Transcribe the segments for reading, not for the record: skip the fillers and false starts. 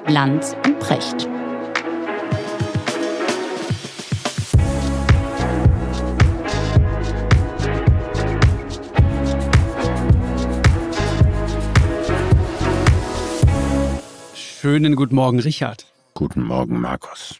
Lanz und Precht. Schönen guten Morgen, Richard. Guten Morgen, Markus.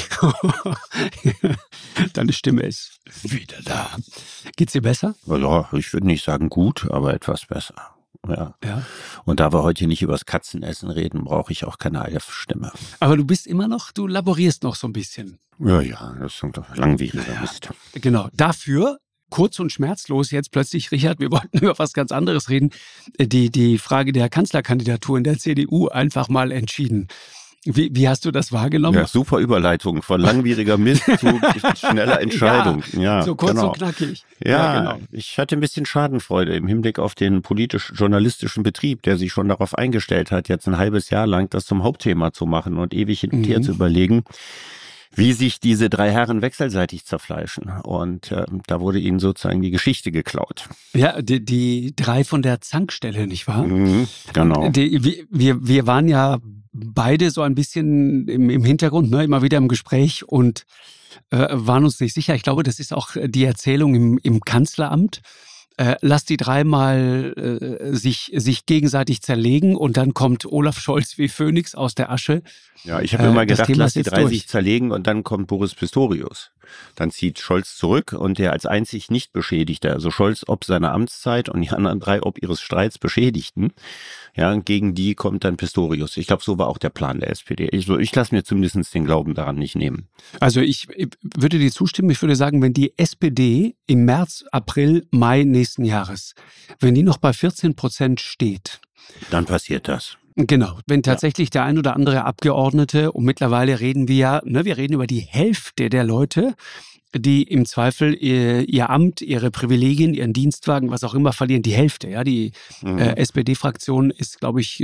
Deine Stimme ist wieder da. Geht's dir besser? Ja, ich würde nicht sagen gut, aber etwas besser. Ja. Und da wir heute nicht über das Katzenessen reden, brauche ich auch keine Stimme. Aber du bist immer noch, du laborierst noch so ein bisschen. Ja, das ist doch langwieriger Mist. Genau, dafür kurz und schmerzlos jetzt plötzlich, Richard, wir wollten über was ganz anderes reden, die Frage der Kanzlerkandidatur in der CDU einfach mal entschieden. Wie hast du das wahrgenommen? Ja, super Überleitung von langwieriger Mist zu schneller Entscheidung. Ja, so kurz genau. und knackig. Ja, genau. Ich hatte ein bisschen Schadenfreude im Hinblick auf den politisch-journalistischen Betrieb, der sich schon darauf eingestellt hat, jetzt ein halbes Jahr lang das zum Hauptthema zu machen und ewig hin und her zu überlegen, wie sich diese drei Herren wechselseitig zerfleischen. Und da wurde ihnen sozusagen die Geschichte geklaut. Ja, die drei von der Zankstelle, nicht wahr? Genau. Wir waren ja beide so ein bisschen im Hintergrund, ne, immer wieder im Gespräch und waren uns nicht sicher. Ich glaube, das ist auch die Erzählung im Kanzleramt. Lass die drei mal sich gegenseitig zerlegen und dann kommt Olaf Scholz wie Phönix aus der Asche. Ja, ich habe immer gedacht, lass die drei sich zerlegen und dann kommt Boris Pistorius. Dann zieht Scholz zurück und der als einzig nicht Beschädigter, also Scholz ob seiner Amtszeit und die anderen drei ob ihres Streits Beschädigten, ja, gegen die kommt dann Pistorius. Ich glaube, so war auch der Plan der SPD. Ich lasse mir zumindest den Glauben daran nicht nehmen. Also ich würde dir zustimmen, ich würde sagen, wenn die SPD im März, April, Mai nächsten Jahres, wenn die noch bei 14% steht, dann passiert das. Genau, wenn tatsächlich der ein oder andere Abgeordnete, und mittlerweile reden wir reden über die Hälfte der Leute, die im Zweifel ihr Amt, ihre Privilegien, ihren Dienstwagen, was auch immer verlieren, die Hälfte. Ja, die SPD-Fraktion ist, glaube ich,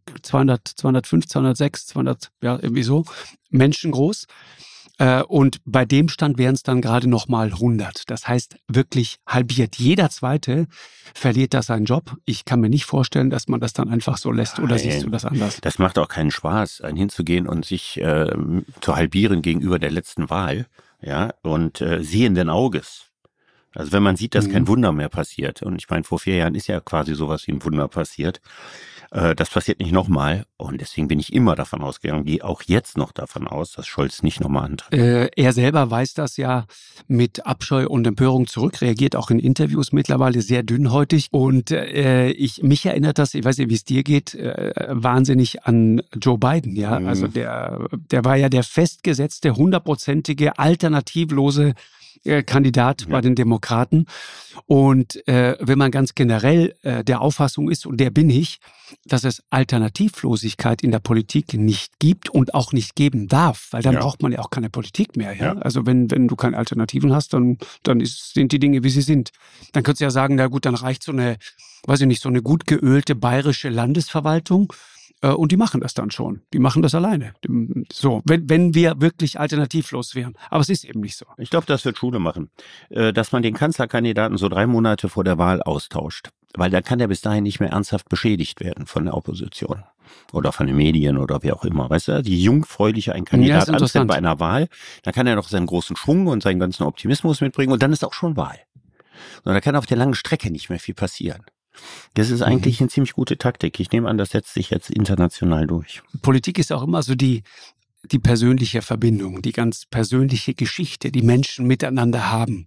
205, 206, 200, ja, irgendwie so, Menschen groß. Und bei dem Stand wären es dann gerade noch mal 100. Das heißt, wirklich halbiert. Jeder Zweite verliert da seinen Job. Ich kann mir nicht vorstellen, dass man das dann einfach so lässt. Oder siehst du das anders? Das macht auch keinen Spaß, hinzugehen und sich zu halbieren gegenüber der letzten Wahl. Ja, und sehenden Auges. Also wenn man sieht, dass kein Wunder mehr passiert. Und ich meine, vor 4 Jahren ist ja quasi sowas wie ein Wunder passiert. Das passiert nicht nochmal. Und deswegen bin ich immer davon ausgegangen, gehe auch jetzt noch davon aus, dass Scholz nicht nochmal antritt. Er selber weist das ja mit Abscheu und Empörung zurück, reagiert auch in Interviews mittlerweile sehr dünnhäutig. Und mich erinnert das, ich weiß nicht, wie es dir geht, wahnsinnig an Joe Biden. Ja, also der war ja der festgesetzte, 100%ige, alternativlose Kandidat bei den Demokraten. Und wenn man ganz generell der Auffassung ist, und der bin ich, dass es Alternativlosigkeit in der Politik nicht gibt und auch nicht geben darf, weil dann braucht man ja auch keine Politik mehr. Ja? Also wenn du keine Alternativen hast, dann sind die Dinge, wie sie sind. Dann könntest du ja sagen, na gut, dann reicht so eine, weiß ich nicht, so eine gut geölte bayerische Landesverwaltung. Und die machen das dann schon. Die machen das alleine. So, wenn wir wirklich alternativlos wären. Aber es ist eben nicht so. Ich glaube, das wird Schule machen. Dass man den Kanzlerkandidaten so 3 Monate vor der Wahl austauscht. Weil dann kann er bis dahin nicht mehr ernsthaft beschädigt werden von der Opposition. Oder von den Medien oder wie auch immer. Weißt du, die jungfräuliche ein Kandidat antritt bei einer Wahl, dann kann er noch seinen großen Schwung und seinen ganzen Optimismus mitbringen und dann ist auch schon Wahl. Und da kann auf der langen Strecke nicht mehr viel passieren. Das ist eigentlich eine ziemlich gute Taktik. Ich nehme an, das setzt sich jetzt international durch. Politik ist auch immer so die persönliche Verbindung, die ganz persönliche Geschichte, die Menschen miteinander haben.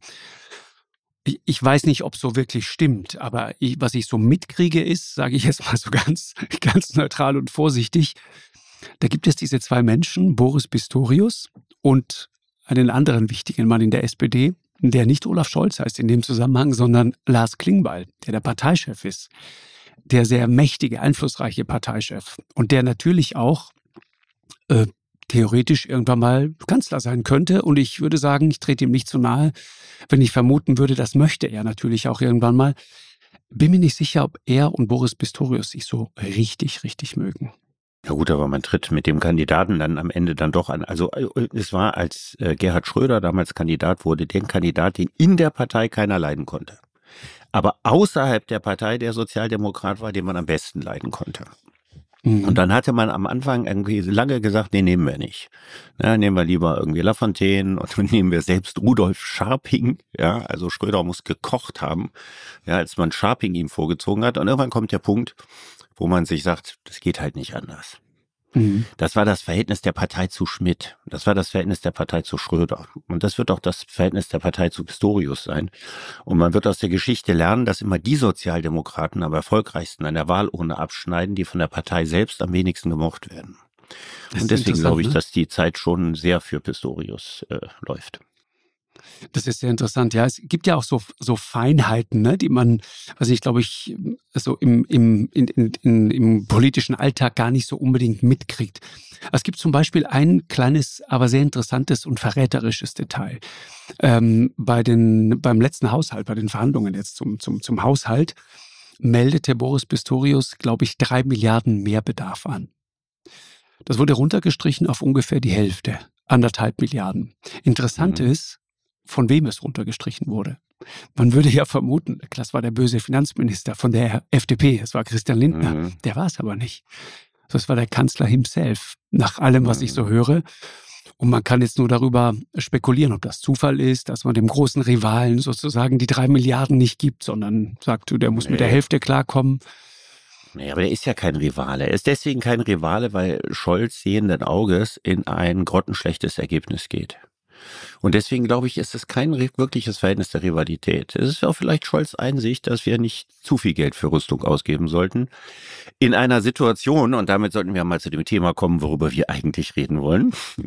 Ich weiß nicht, ob es so wirklich stimmt, aber was ich so mitkriege ist, sage ich jetzt mal so ganz neutral und vorsichtig, da gibt es diese 2 Menschen, Boris Pistorius und einen anderen wichtigen Mann in der SPD, der nicht Olaf Scholz heißt in dem Zusammenhang, sondern Lars Klingbeil, der Parteichef ist. Der sehr mächtige, einflussreiche Parteichef. Und der natürlich auch theoretisch irgendwann mal Kanzler sein könnte. Und ich würde sagen, ich trete ihm nicht zu nahe, wenn ich vermuten würde, das möchte er natürlich auch irgendwann mal. Bin mir nicht sicher, ob er und Boris Pistorius sich so richtig, richtig mögen. Ja gut, aber man tritt mit dem Kandidaten dann am Ende dann doch an. Also es war, als Gerhard Schröder damals Kandidat wurde, der Kandidat, den in der Partei keiner leiden konnte. Aber außerhalb der Partei der Sozialdemokrat war, den man am besten leiden konnte. Und dann hatte man am Anfang irgendwie lange gesagt, nee, nehmen wir nicht. Ja, nehmen wir lieber irgendwie Lafontaine und dann nehmen wir selbst Rudolf Scharping. Ja, also Schröder muss gekocht haben, ja, als man Scharping ihm vorgezogen hat. Und irgendwann kommt der Punkt, wo man sich sagt, das geht halt nicht anders. Das war das Verhältnis der Partei zu Schmidt. Das war das Verhältnis der Partei zu Schröder. Und das wird auch das Verhältnis der Partei zu Pistorius sein. Und man wird aus der Geschichte lernen, dass immer die Sozialdemokraten am erfolgreichsten an der Wahlurne abschneiden, die von der Partei selbst am wenigsten gemocht werden. Und deswegen glaube ich, dass die Zeit schon sehr für Pistorius läuft. Das ist sehr interessant. Ja, es gibt ja auch so Feinheiten, ne, die man, was ich glaube ich, so im politischen Alltag gar nicht so unbedingt mitkriegt. Es gibt zum Beispiel ein kleines, aber sehr interessantes und verräterisches Detail. Beim letzten Haushalt, bei den Verhandlungen jetzt zum Haushalt, meldete Boris Pistorius, glaube ich, 3 Milliarden Mehrbedarf an. Das wurde runtergestrichen auf ungefähr die Hälfte, 1,5 Milliarden. Interessant ist, von wem es runtergestrichen wurde. Man würde ja vermuten, das war der böse Finanzminister von der FDP, es war Christian Lindner. Der war es aber nicht. Das war der Kanzler himself, nach allem, was ich so höre. Und man kann jetzt nur darüber spekulieren, ob das Zufall ist, dass man dem großen Rivalen sozusagen die 3 Milliarden nicht gibt, sondern sagt, der muss mit der Hälfte klarkommen. Nee, aber der ist ja kein Rivale. Er ist deswegen kein Rivale, weil Scholz sehenden Auges in ein grottenschlechtes Ergebnis geht. Und deswegen glaube ich, ist es kein wirkliches Verhältnis der Rivalität. Es ist auch vielleicht Scholz' Einsicht, dass wir nicht zu viel Geld für Rüstung ausgeben sollten. In einer Situation, und damit sollten wir mal zu dem Thema kommen, worüber wir eigentlich reden wollen.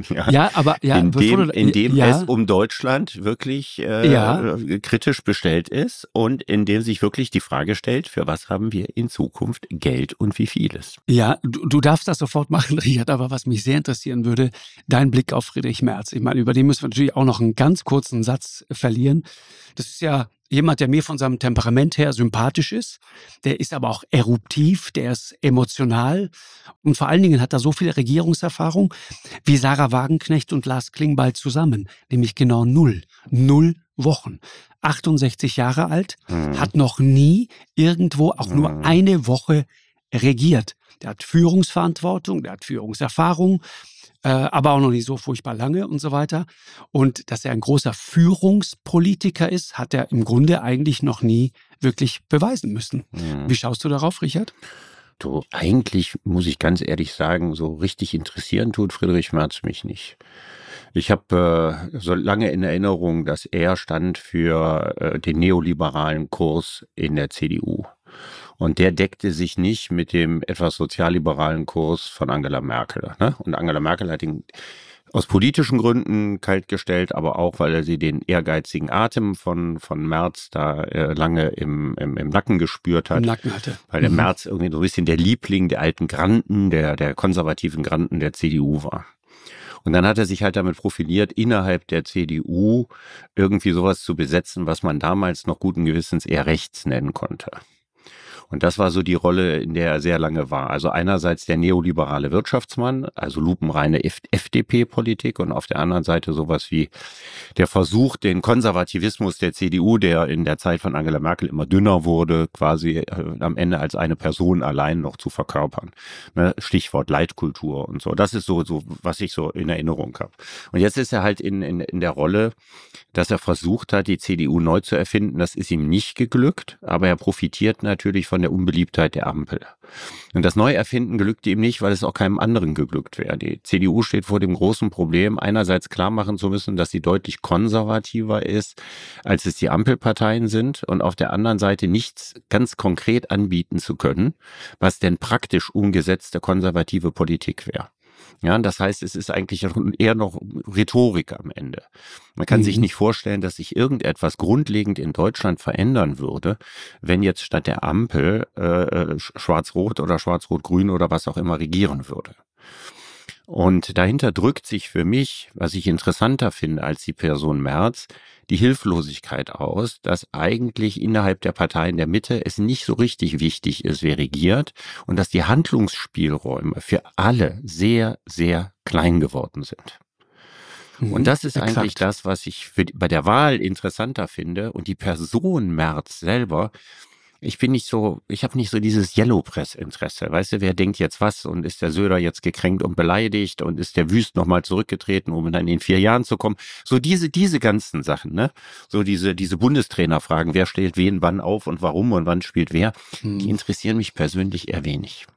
In dem es um Deutschland wirklich kritisch bestellt ist und in dem sich wirklich die Frage stellt, für was haben wir in Zukunft Geld und wie vieles? Ja, du darfst das sofort machen, Richard, aber was mich sehr interessieren würde, dein Blick auf Friedrich Merz. Ich meine, über den müssen wir natürlich auch noch einen ganz kurzen Satz verlieren. Das ist ja jemand, der mir von seinem Temperament her sympathisch ist. Der ist aber auch eruptiv, der ist emotional und vor allen Dingen hat er so viel Regierungserfahrung wie Sarah Wagenknecht und Lars Klingbeil zusammen, nämlich genau 0 Wochen. 68 Jahre alt, hat noch nie irgendwo auch nur eine Woche regiert. Der hat Führungsverantwortung, der hat Führungserfahrung, aber auch noch nicht so furchtbar lange und so weiter. Und dass er ein großer Führungspolitiker ist, hat er im Grunde eigentlich noch nie wirklich beweisen müssen. Wie schaust du darauf, Richard? Du, eigentlich muss ich ganz ehrlich sagen, so richtig interessieren tut Friedrich Merz mich nicht. Ich habe so lange in Erinnerung, dass er stand für den neoliberalen Kurs in der CDU. Und der deckte sich nicht mit dem etwas sozialliberalen Kurs von Angela Merkel. Ne? Und Angela Merkel hat ihn aus politischen Gründen kaltgestellt, aber auch, weil er sie den ehrgeizigen Atem von Merz da lange im Nacken gespürt hat. Im Nacken hatte. Weil der Merz irgendwie so ein bisschen der Liebling der alten Granden, der konservativen Granden der CDU war. Und dann hat er sich halt damit profiliert, innerhalb der CDU irgendwie sowas zu besetzen, was man damals noch guten Gewissens eher rechts nennen konnte. Und das war so die Rolle, in der er sehr lange war. Also einerseits der neoliberale Wirtschaftsmann, also lupenreine FDP-Politik und auf der anderen Seite sowas wie der Versuch, den Konservativismus der CDU, der in der Zeit von Angela Merkel immer dünner wurde, quasi am Ende als eine Person allein noch zu verkörpern. Stichwort Leitkultur und so. Das ist so was ich so in Erinnerung habe. Und jetzt ist er halt in der Rolle, dass er versucht hat, die CDU neu zu erfinden. Das ist ihm nicht geglückt, aber er profitiert natürlich von der Unbeliebtheit der Ampel. Und das Neuerfinden glückte ihm nicht, weil es auch keinem anderen geglückt wäre. Die CDU steht vor dem großen Problem, einerseits klar machen zu müssen, dass sie deutlich konservativer ist, als es die Ampelparteien sind, und auf der anderen Seite nichts ganz konkret anbieten zu können, was denn praktisch umgesetzte konservative Politik wäre. Ja, das heißt, es ist eigentlich eher noch Rhetorik am Ende. Man kann sich nicht vorstellen, dass sich irgendetwas grundlegend in Deutschland verändern würde, wenn jetzt statt der Ampel Schwarz-Rot oder Schwarz-Rot-Grün oder was auch immer regieren würde. Und dahinter drückt sich für mich, was ich interessanter finde als die Person Merz, die Hilflosigkeit aus, dass eigentlich innerhalb der Parteien der Mitte es nicht so richtig wichtig ist, wer regiert, und dass die Handlungsspielräume für alle sehr, sehr klein geworden sind. Und das ist eigentlich das, was ich bei der Wahl interessanter finde. Und die Person Merz selber ich habe nicht so dieses Yellow-Press-Interesse. Weißt du, wer denkt jetzt was und ist der Söder jetzt gekränkt und beleidigt und ist der Wüst nochmal zurückgetreten, um dann in 4 Jahren zu kommen? So diese ganzen Sachen, ne? So diese Bundestrainerfragen, wer stellt wen wann auf und warum und wann spielt wer, die interessieren mich persönlich eher wenig.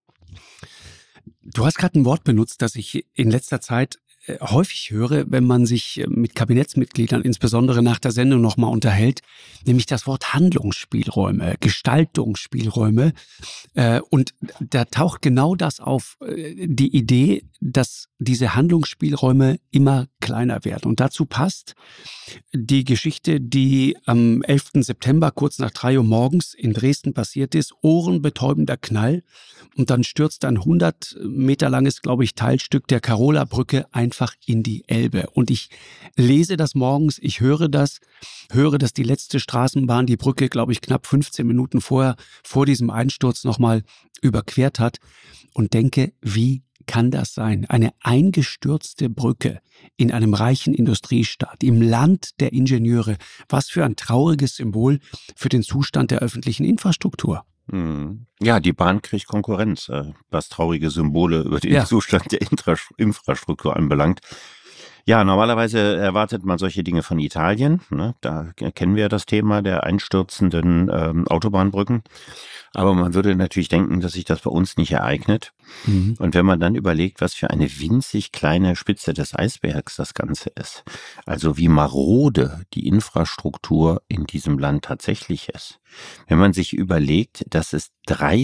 Du hast gerade ein Wort benutzt, das ich in letzter Zeit häufig höre, wenn man sich mit Kabinettsmitgliedern, insbesondere nach der Sendung, nochmal unterhält, nämlich das Wort Handlungsspielräume, Gestaltungsspielräume. Und da taucht genau das auf, die Idee, dass diese Handlungsspielräume immer kleiner werden. Und dazu passt die Geschichte, die am 11. September kurz nach 3 Uhr morgens in Dresden passiert ist. Ohrenbetäubender Knall. Und dann stürzt ein 100 Meter langes, glaube ich, Teilstück der Karola-Brücke einfach in die Elbe. Und ich lese das morgens, ich höre, dass die letzte Straßenbahn die Brücke, glaube ich, knapp 15 Minuten vorher, vor diesem Einsturz nochmal überquert hat und denke, wie kann das sein? Eine eingestürzte Brücke in einem reichen Industriestaat, im Land der Ingenieure. Was für ein trauriges Symbol für den Zustand der öffentlichen Infrastruktur. Ja, die Bahn kriegt Konkurrenz, was traurige Symbole über den Zustand der Infrastruktur anbelangt. Ja, normalerweise erwartet man solche Dinge von Italien, ne? Da kennen wir das Thema der einstürzenden Autobahnbrücken. Aber man würde natürlich denken, dass sich das bei uns nicht ereignet. Und wenn man dann überlegt, was für eine winzig kleine Spitze des Eisbergs das Ganze ist, also wie marode die Infrastruktur in diesem Land tatsächlich ist. Wenn man sich überlegt, dass es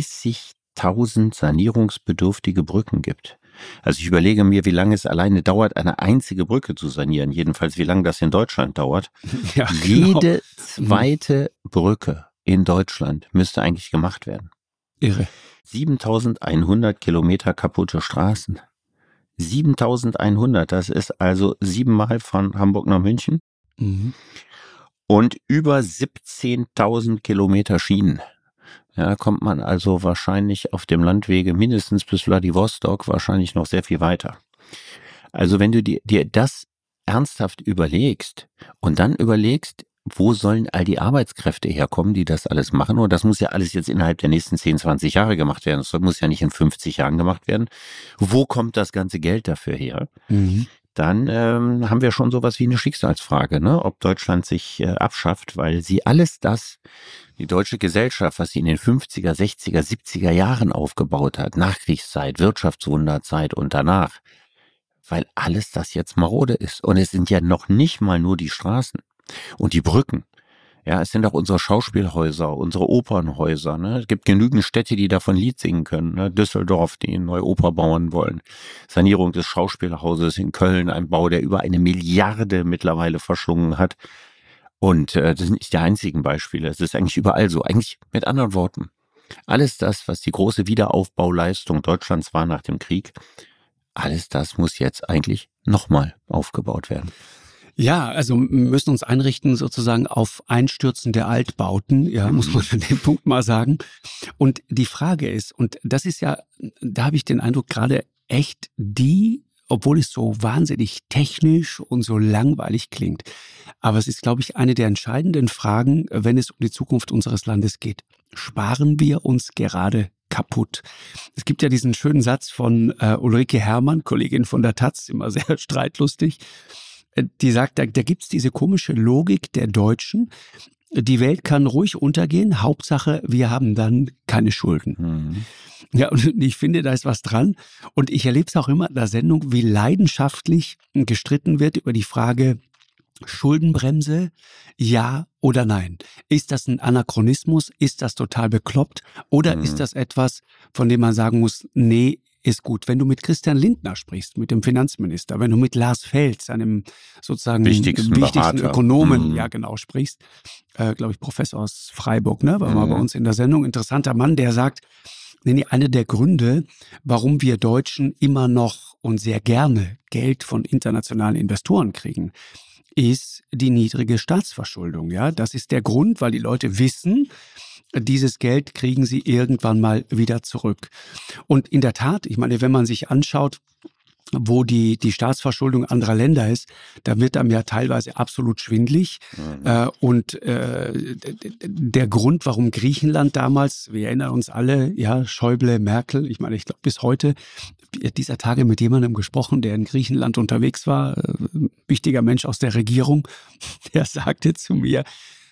30.000 sanierungsbedürftige Brücken gibt. Also ich überlege mir, wie lange es alleine dauert, eine einzige Brücke zu sanieren. Jedenfalls, wie lange das in Deutschland dauert. Ja, genau. Jede zweite Brücke in Deutschland müsste eigentlich gemacht werden. Irre. 7.100 Kilometer kaputte Straßen. 7.100, das ist also 7-mal von Hamburg nach München. Und über 17.000 Kilometer Schienen. Ja, kommt man also wahrscheinlich auf dem Landwege mindestens bis Vladivostok, wahrscheinlich noch sehr viel weiter. Also wenn du dir das ernsthaft überlegst und dann überlegst, wo sollen all die Arbeitskräfte herkommen, die das alles machen? Und das muss ja alles jetzt innerhalb der nächsten 10, 20 Jahre gemacht werden. Das muss ja nicht in 50 Jahren gemacht werden. Wo kommt das ganze Geld dafür her? Dann haben wir schon sowas wie eine Schicksalsfrage, ne? Ob Deutschland sich abschafft, weil sie alles das, die deutsche Gesellschaft, was sie in den 50er, 60er, 70er Jahren aufgebaut hat, Nachkriegszeit, Wirtschaftswunderzeit und danach, weil alles das jetzt marode ist. Und es sind ja noch nicht mal nur die Straßen und die Brücken. Ja, es sind auch unsere Schauspielhäuser, unsere Opernhäuser. Ne? Es gibt genügend Städte, die davon Lied singen können. Ne? Düsseldorf, die eine neue Oper bauen wollen. Sanierung des Schauspielhauses in Köln, ein Bau, der über 1 Milliarde mittlerweile verschlungen hat. Und das sind nicht die einzigen Beispiele. Es ist eigentlich überall so. Eigentlich mit anderen Worten, alles das, was die große Wiederaufbauleistung Deutschlands war nach dem Krieg, alles das muss jetzt eigentlich nochmal aufgebaut werden. Ja, also müssen uns einrichten sozusagen auf Einstürzen der Altbauten, ja, muss man an dem Punkt mal sagen. Und die Frage ist, und das ist ja, da habe ich den Eindruck, gerade echt obwohl es so wahnsinnig technisch und so langweilig klingt, aber es ist, glaube ich, eine der entscheidenden Fragen, wenn es um die Zukunft unseres Landes geht. Sparen wir uns gerade kaputt? Es gibt ja diesen schönen Satz von Ulrike Herrmann, Kollegin von der Taz, immer sehr streitlustig. Die sagt, da gibt's diese komische Logik der Deutschen. Die Welt kann ruhig untergehen, Hauptsache, wir haben dann keine Schulden. Ja, und ich finde, da ist was dran. Und ich erlebe es auch immer in der Sendung, wie leidenschaftlich gestritten wird über die Frage Schuldenbremse, ja oder nein. Ist das ein Anachronismus? Ist das total bekloppt? Oder ist das etwas, von dem man sagen muss, nee, ist gut. Wenn du mit Christian Lindner sprichst, mit dem Finanzminister, wenn du mit Lars Fels, einem sozusagen wichtigsten Ökonomen, ja genau, sprichst, glaube ich, Professor aus Freiburg, ne, war mal bei uns in der Sendung, interessanter Mann, der sagt, einer der Gründe, warum wir Deutschen immer noch und sehr gerne Geld von internationalen Investoren kriegen, ist die niedrige Staatsverschuldung. Ja, das ist der Grund, weil die Leute wissen, dieses Geld kriegen sie irgendwann mal wieder zurück. Und in der Tat, ich meine, wenn man sich anschaut, wo die Staatsverschuldung anderer Länder ist, da wird einem ja teilweise absolut schwindlig. Und der Grund, warum Griechenland damals, wir erinnern uns alle, ja, Schäuble, Merkel, ich meine, ich glaube bis heute, dieser Tage mit jemandem gesprochen, der in Griechenland unterwegs war, wichtiger Mensch aus der Regierung, der sagte zu mir,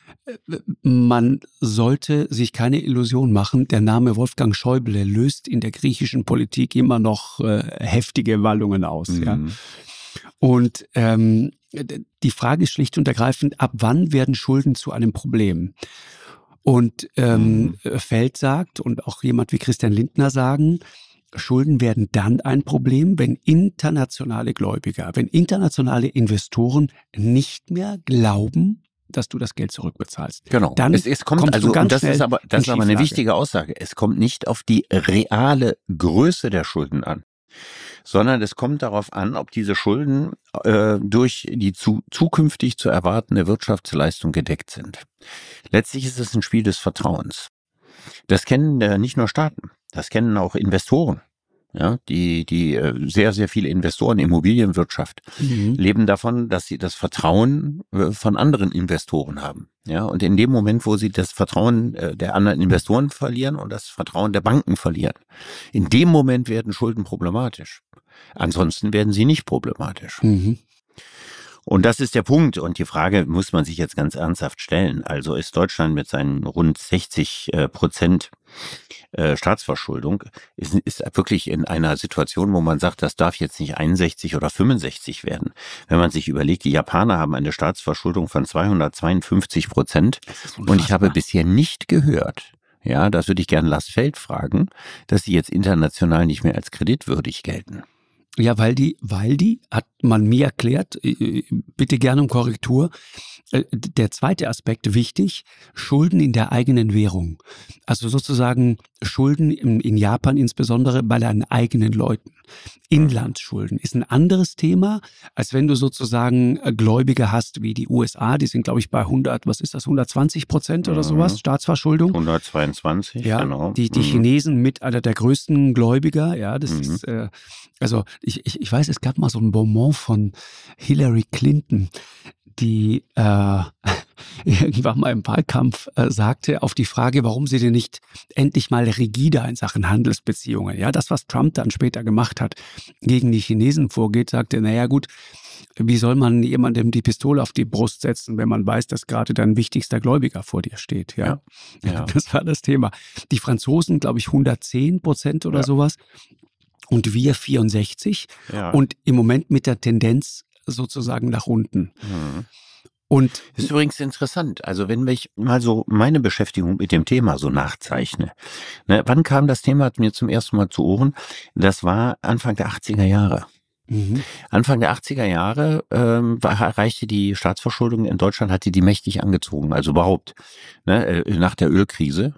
man sollte sich keine Illusion machen, der Name Wolfgang Schäuble löst in der griechischen Politik immer noch heftige Wallungen aus. Ja. Und die Frage ist schlicht und ergreifend, ab wann werden Schulden zu einem Problem? Und Feld sagt und auch jemand wie Christian Lindner sagen, Schulden werden dann ein Problem, wenn internationale Gläubiger, wenn internationale Investoren nicht mehr glauben, dass du das Geld zurückbezahlst. Genau. Dann es kommt also, und das ist aber eine wichtige Aussage. Es kommt nicht auf die reale Größe der Schulden an, sondern es kommt darauf an, ob diese Schulden durch die zukünftig zu erwartende Wirtschaftsleistung gedeckt sind. Letztlich ist es ein Spiel des Vertrauens. Das kennen nicht nur Staaten, das kennen auch Investoren. Ja, die sehr, sehr viele Investoren, Immobilienwirtschaft, leben davon, dass sie das Vertrauen von anderen Investoren haben. Ja, und in dem Moment, wo sie das Vertrauen der anderen Investoren verlieren und das Vertrauen der Banken verlieren, in dem Moment werden Schulden problematisch. Ansonsten werden sie nicht problematisch. Und das ist der Punkt. Und die Frage muss man sich jetzt ganz ernsthaft stellen. Also ist Deutschland mit seinen rund 60% Staatsverschuldung, ist wirklich in einer Situation, wo man sagt, das darf jetzt nicht 61 oder 65 werden. Wenn man sich überlegt, die Japaner haben eine Staatsverschuldung von 252%. Und ich habe bisher nicht gehört, ja, das würde ich gerne Lars Feld fragen, dass sie jetzt international nicht mehr als kreditwürdig gelten. Ja, weil die, hat man mir erklärt, bitte gerne um Korrektur. Der zweite Aspekt wichtig, Schulden in der eigenen Währung. Also sozusagen Schulden in Japan insbesondere bei deinen eigenen Leuten. Inlandsschulden ist ein anderes Thema, als wenn du sozusagen Gläubige hast wie die USA, die sind glaube ich bei 120% oder sowas, Staatsverschuldung. 122, ja, genau. Die Chinesen mit einer der größten Gläubiger, ja, das ist, also ich weiß, es gab mal so ein Bonbon von Hillary Clinton, die irgendwann mal im Wahlkampf sagte, auf die Frage, warum sie denn nicht endlich mal rigider in Sachen Handelsbeziehungen, ja, das, was Trump dann später gemacht hat, gegen die Chinesen vorgeht, sagte, naja gut, wie soll man jemandem die Pistole auf die Brust setzen, wenn man weiß, dass gerade dein wichtigster Gläubiger vor dir steht, ja? Das war das Thema. Die Franzosen, glaube ich, 110% oder sowas und wir 64 und im Moment mit der Tendenz sozusagen nach unten. Und das ist übrigens interessant. Also wenn ich mal so meine Beschäftigung mit dem Thema so nachzeichne. Ne, wann kam das Thema mir zum ersten Mal zu Ohren? Das war Anfang der 80er Jahre. Anfang der 80er Jahre erreichte die Staatsverschuldung in Deutschland, hatte die mächtig angezogen, also überhaupt. Ne, nach der Ölkrise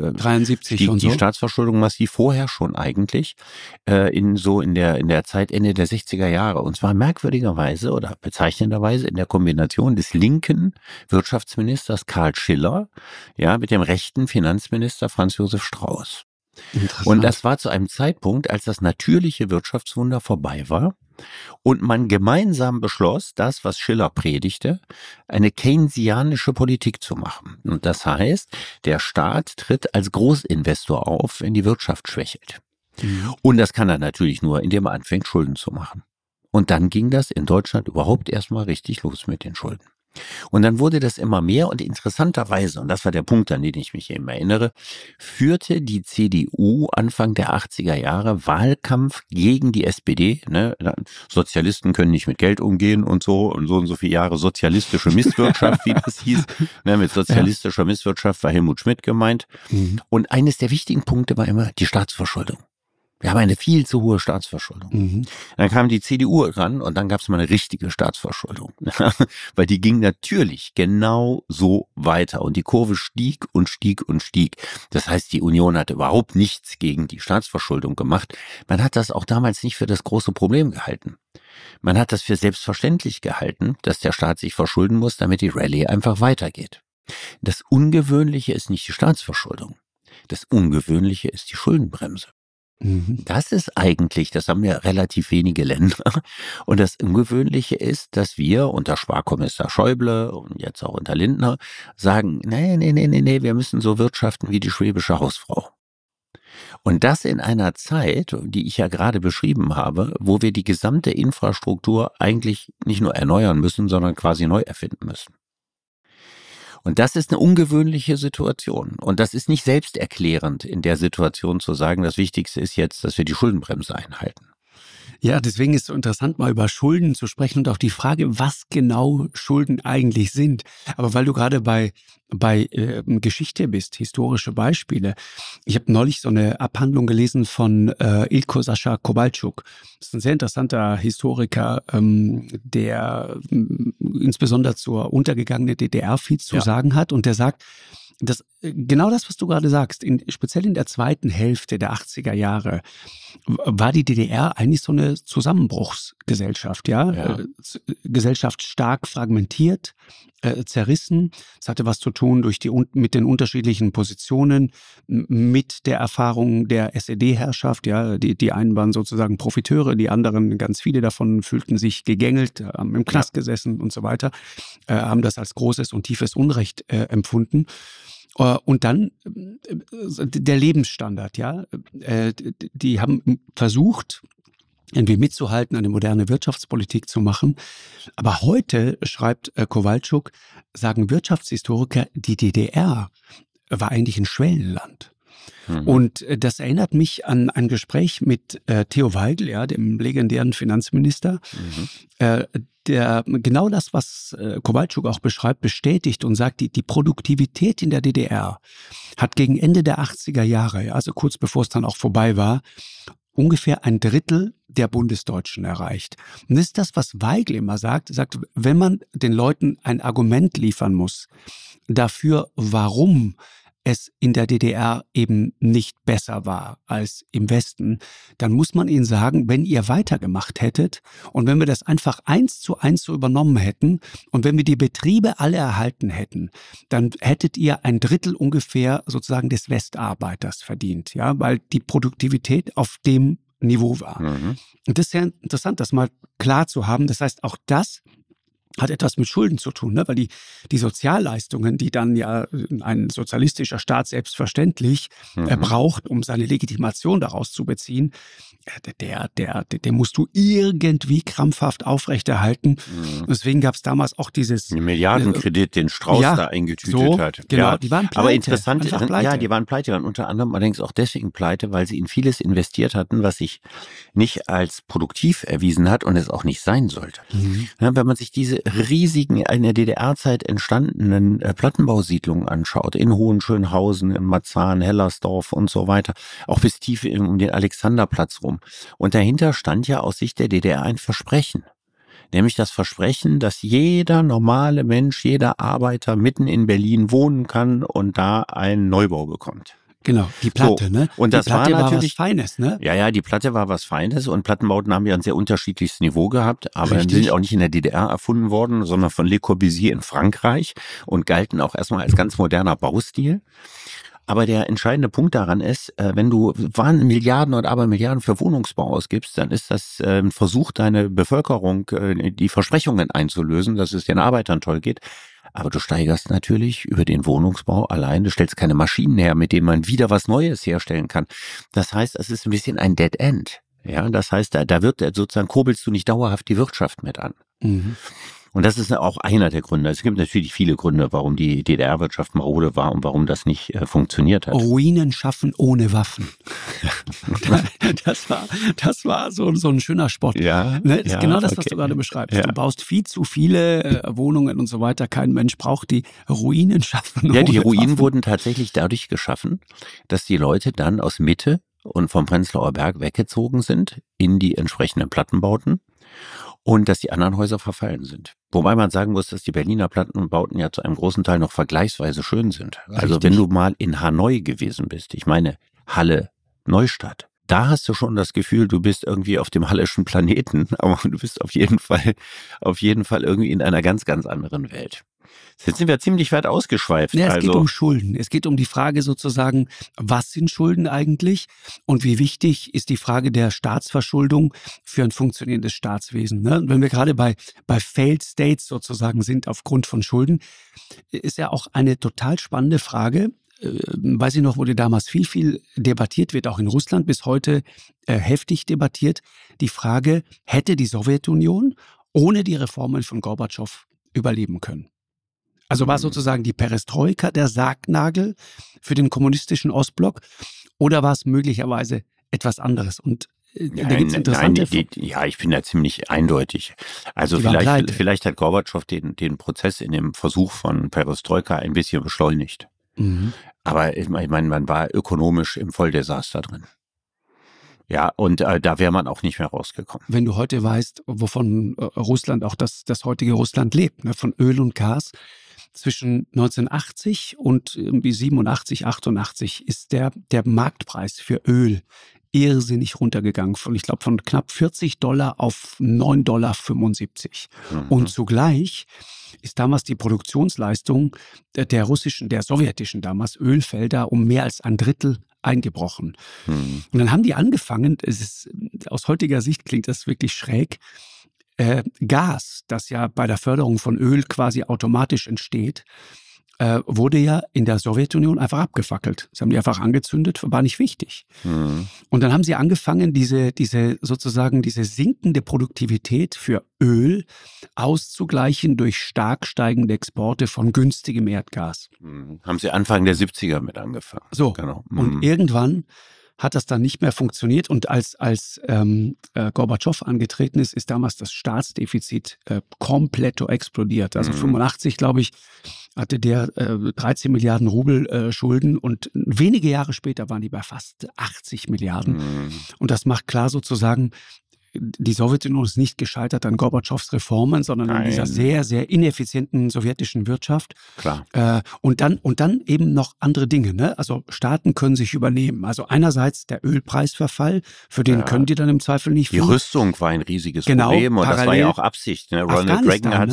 73 und so. Die Staatsverschuldung massiv vorher schon eigentlich, in der Zeit Ende der 60er Jahre. Und zwar merkwürdigerweise oder bezeichnenderweise in der Kombination des linken Wirtschaftsministers Karl Schiller, ja, mit dem rechten Finanzminister Franz Josef Strauß. Und das war zu einem Zeitpunkt, als das natürliche Wirtschaftswunder vorbei war und man gemeinsam beschloss, das, was Schiller predigte, eine keynesianische Politik zu machen. Und das heißt, der Staat tritt als Großinvestor auf, wenn die Wirtschaft schwächelt. Und das kann er natürlich nur, indem er anfängt, Schulden zu machen. Und dann ging das in Deutschland überhaupt erstmal richtig los mit den Schulden. Und dann wurde das immer mehr und interessanterweise, und das war der Punkt, an den ich mich eben erinnere, führte die CDU Anfang der 80er Jahre Wahlkampf gegen die SPD. Ne? Sozialisten können nicht mit Geld umgehen und so viele Jahre sozialistische Misswirtschaft, wie das hieß. Ne? Mit sozialistischer Misswirtschaft war Helmut Schmidt gemeint. Und eines der wichtigen Punkte war immer die Staatsverschuldung. Wir haben eine viel zu hohe Staatsverschuldung. Dann kam die CDU ran und dann gab es mal eine richtige Staatsverschuldung. Weil die ging natürlich genau so weiter und die Kurve stieg und stieg und stieg. Das heißt, die Union hat überhaupt nichts gegen die Staatsverschuldung gemacht. Man hat das auch damals nicht für das große Problem gehalten. Man hat das für selbstverständlich gehalten, dass der Staat sich verschulden muss, damit die Rallye einfach weitergeht. Das Ungewöhnliche ist nicht die Staatsverschuldung. Das Ungewöhnliche ist die Schuldenbremse. Das ist eigentlich, das haben ja relativ wenige Länder. Und das Ungewöhnliche ist, dass wir unter Sparkommissar Schäuble und jetzt auch unter Lindner sagen, nee, wir müssen so wirtschaften wie die schwäbische Hausfrau. Und das in einer Zeit, die ich ja gerade beschrieben habe, wo wir die gesamte Infrastruktur eigentlich nicht nur erneuern müssen, sondern quasi neu erfinden müssen. Und das ist eine ungewöhnliche Situation. Und das ist nicht selbsterklärend, in der Situation zu sagen, das Wichtigste ist jetzt, dass wir die Schuldenbremse einhalten. Ja, deswegen ist es so interessant, mal über Schulden zu sprechen und auch die Frage, was genau Schulden eigentlich sind. Aber weil du gerade bei Geschichte bist, historische Beispiele. Ich habe neulich so eine Abhandlung gelesen von Ilko Sascha Kowalczuk. Das ist ein sehr interessanter Historiker, der insbesondere zur untergegangenen DDR viel zu sagen hat. Und der sagt, dass genau das, was du gerade sagst, speziell in der zweiten Hälfte der 80er Jahre, war die DDR eigentlich so eine Zusammenbruchsgesellschaft, ja? Gesellschaft stark fragmentiert, zerrissen. Es hatte was zu tun mit den unterschiedlichen Positionen, mit der Erfahrung der SED-Herrschaft, ja? Die einen waren sozusagen Profiteure, die anderen, ganz viele davon, fühlten sich gegängelt, haben im Knast gesessen und so weiter, haben das als großes und tiefes Unrecht empfunden. Und dann der Lebensstandard, ja. Die haben versucht, irgendwie mitzuhalten, eine moderne Wirtschaftspolitik zu machen. Aber heute, schreibt Kowalczuk, sagen Wirtschaftshistoriker, die DDR war eigentlich ein Schwellenland. Und das erinnert mich an ein Gespräch mit Theo Weigel, ja, dem legendären Finanzminister, der genau das, was Kowalczuk auch beschreibt, bestätigt und sagt, die Produktivität in der DDR hat gegen Ende der 80er Jahre, also kurz bevor es dann auch vorbei war, ungefähr 1/3 der Bundesdeutschen erreicht. Und das ist das, was Weigel immer sagt, wenn man den Leuten ein Argument liefern muss dafür, warum es in der DDR eben nicht besser war als im Westen, dann muss man ihnen sagen, wenn ihr weitergemacht hättet und wenn wir das einfach 1:1 so übernommen hätten und wenn wir die Betriebe alle erhalten hätten, dann hättet ihr 1/3 ungefähr sozusagen des Westarbeiters verdient, ja, weil die Produktivität auf dem Niveau war. Und das ist sehr interessant, das mal klar zu haben. Das heißt, auch das hat etwas mit Schulden zu tun, ne? Weil die Sozialleistungen, die dann ja ein sozialistischer Staat selbstverständlich braucht, um seine Legitimation daraus zu beziehen, den musst du irgendwie krampfhaft aufrechterhalten. Deswegen gab es damals auch dieses Milliardenkredit, den Strauß da eingetütet hat. Genau, ja. Die waren pleite. Aber interessant, pleite. Ja, die waren pleite. Und unter anderem allerdings auch deswegen pleite, weil sie in vieles investiert hatten, was sich nicht als produktiv erwiesen hat und es auch nicht sein sollte. Ja, wenn man sich diese riesigen, in der DDR-Zeit entstandenen Plattenbausiedlungen anschaut, in Hohenschönhausen, in Marzahn, Hellersdorf und so weiter, auch bis tief um den Alexanderplatz rum. Und dahinter stand ja aus Sicht der DDR ein Versprechen. Nämlich das Versprechen, dass jeder normale Mensch, jeder Arbeiter mitten in Berlin wohnen kann und da einen Neubau bekommt. Genau, die Platte, ne? Und das Platte war natürlich was Feines, ne? Ja, die Platte war was Feines und Plattenbauten haben ja ein sehr unterschiedliches Niveau gehabt, aber die sind auch nicht in der DDR erfunden worden, sondern von Le Corbusier in Frankreich und galten auch erstmal als ganz moderner Baustil. Aber der entscheidende Punkt daran ist, wenn du Milliarden und Abermilliarden für Wohnungsbau ausgibst, dann ist das ein Versuch, deine Bevölkerung die Versprechungen einzulösen, dass es den Arbeitern toll geht. Aber du steigerst natürlich über den Wohnungsbau allein. Du stellst keine Maschinen her, mit denen man wieder was Neues herstellen kann. Das heißt, es ist ein bisschen ein Dead End. Ja, das heißt, da wird sozusagen, kurbelst du nicht dauerhaft die Wirtschaft mit an. Und das ist auch einer der Gründe. Es gibt natürlich viele Gründe, warum die DDR-Wirtschaft marode war und warum das nicht funktioniert hat. Ruinen schaffen ohne Waffen. Das war so ein schöner Spott. Ja, ne? Das ist genau das, was du gerade beschreibst. Ja. Du baust viel zu viele Wohnungen und so weiter. Kein Mensch braucht die. Ruinen schaffen ohne Waffen. Ja, die Ruinen wurden tatsächlich dadurch geschaffen, dass die Leute dann aus Mitte und vom Prenzlauer Berg weggezogen sind in die entsprechenden Plattenbauten. Und dass die anderen Häuser verfallen sind. Wobei man sagen muss, dass die Berliner Plattenbauten ja zu einem großen Teil noch vergleichsweise schön sind. Also Richtig. wenn du mal in Hanoi gewesen bist, ich meine Halle, Neustadt, da hast du schon das Gefühl, du bist irgendwie auf dem hallischen Planeten, aber du bist auf jeden Fall irgendwie in einer ganz, ganz anderen Welt. Jetzt sind wir ziemlich weit ausgeschweift. Ja, es geht um Schulden. Es geht um die Frage sozusagen, was sind Schulden eigentlich und wie wichtig ist die Frage der Staatsverschuldung für ein funktionierendes Staatswesen. Ne? Wenn wir gerade bei Failed States sozusagen sind aufgrund von Schulden, ist ja auch eine total spannende Frage. Weiß ich noch, wurde damals viel debattiert, wird auch in Russland bis heute heftig debattiert. Die Frage, hätte die Sowjetunion ohne die Reformen von Gorbatschow überleben können? Also war sozusagen die Perestroika der Sargnagel für den kommunistischen Ostblock oder war es möglicherweise etwas anderes? Und da gibt es interessante... ich bin da ziemlich eindeutig. Also vielleicht hat Gorbatschow den Prozess in dem Versuch von Perestroika ein bisschen beschleunigt. Mhm. Aber ich meine, man war ökonomisch im Volldesaster drin. Ja, und da wäre man auch nicht mehr rausgekommen. Wenn du heute weißt, wovon Russland, auch das heutige Russland lebt, ne, von Öl und Gas, zwischen 1980 und irgendwie 87, 88 ist der Marktpreis für Öl irrsinnig runtergegangen. Ich glaube, von knapp $40 auf $9,75. Mhm. Und zugleich ist damals die Produktionsleistung der sowjetischen damals Ölfelder um mehr als ein Drittel eingebrochen. Mhm. Und dann haben die angefangen, aus heutiger Sicht klingt das wirklich schräg, Gas, das ja bei der Förderung von Öl quasi automatisch entsteht, wurde ja in der Sowjetunion einfach abgefackelt. Sie haben die einfach angezündet, war nicht wichtig. Mhm. Und dann haben sie angefangen, diese sinkende Produktivität für Öl auszugleichen durch stark steigende Exporte von günstigem Erdgas. Mhm. Haben sie Anfang der 70er mit angefangen. So, genau. Mhm. Und irgendwann hat das dann nicht mehr funktioniert und als Gorbatschow angetreten ist damals das Staatsdefizit komplett explodiert. Also 85, glaube ich, hatte der 13 Milliarden Rubel Schulden und wenige Jahre später waren die bei fast 80 Milliarden. Und das macht klar sozusagen, die Sowjetunion ist nicht gescheitert an Gorbatschows Reformen, sondern an dieser sehr, sehr ineffizienten sowjetischen Wirtschaft. Klar. Und dann eben noch andere Dinge. Ne? Also Staaten können sich übernehmen. Also einerseits der Ölpreisverfall, für den können die dann im Zweifel nicht viel. Die Rüstung war ein riesiges Problem und das war ja auch Absicht. Ne? Ronald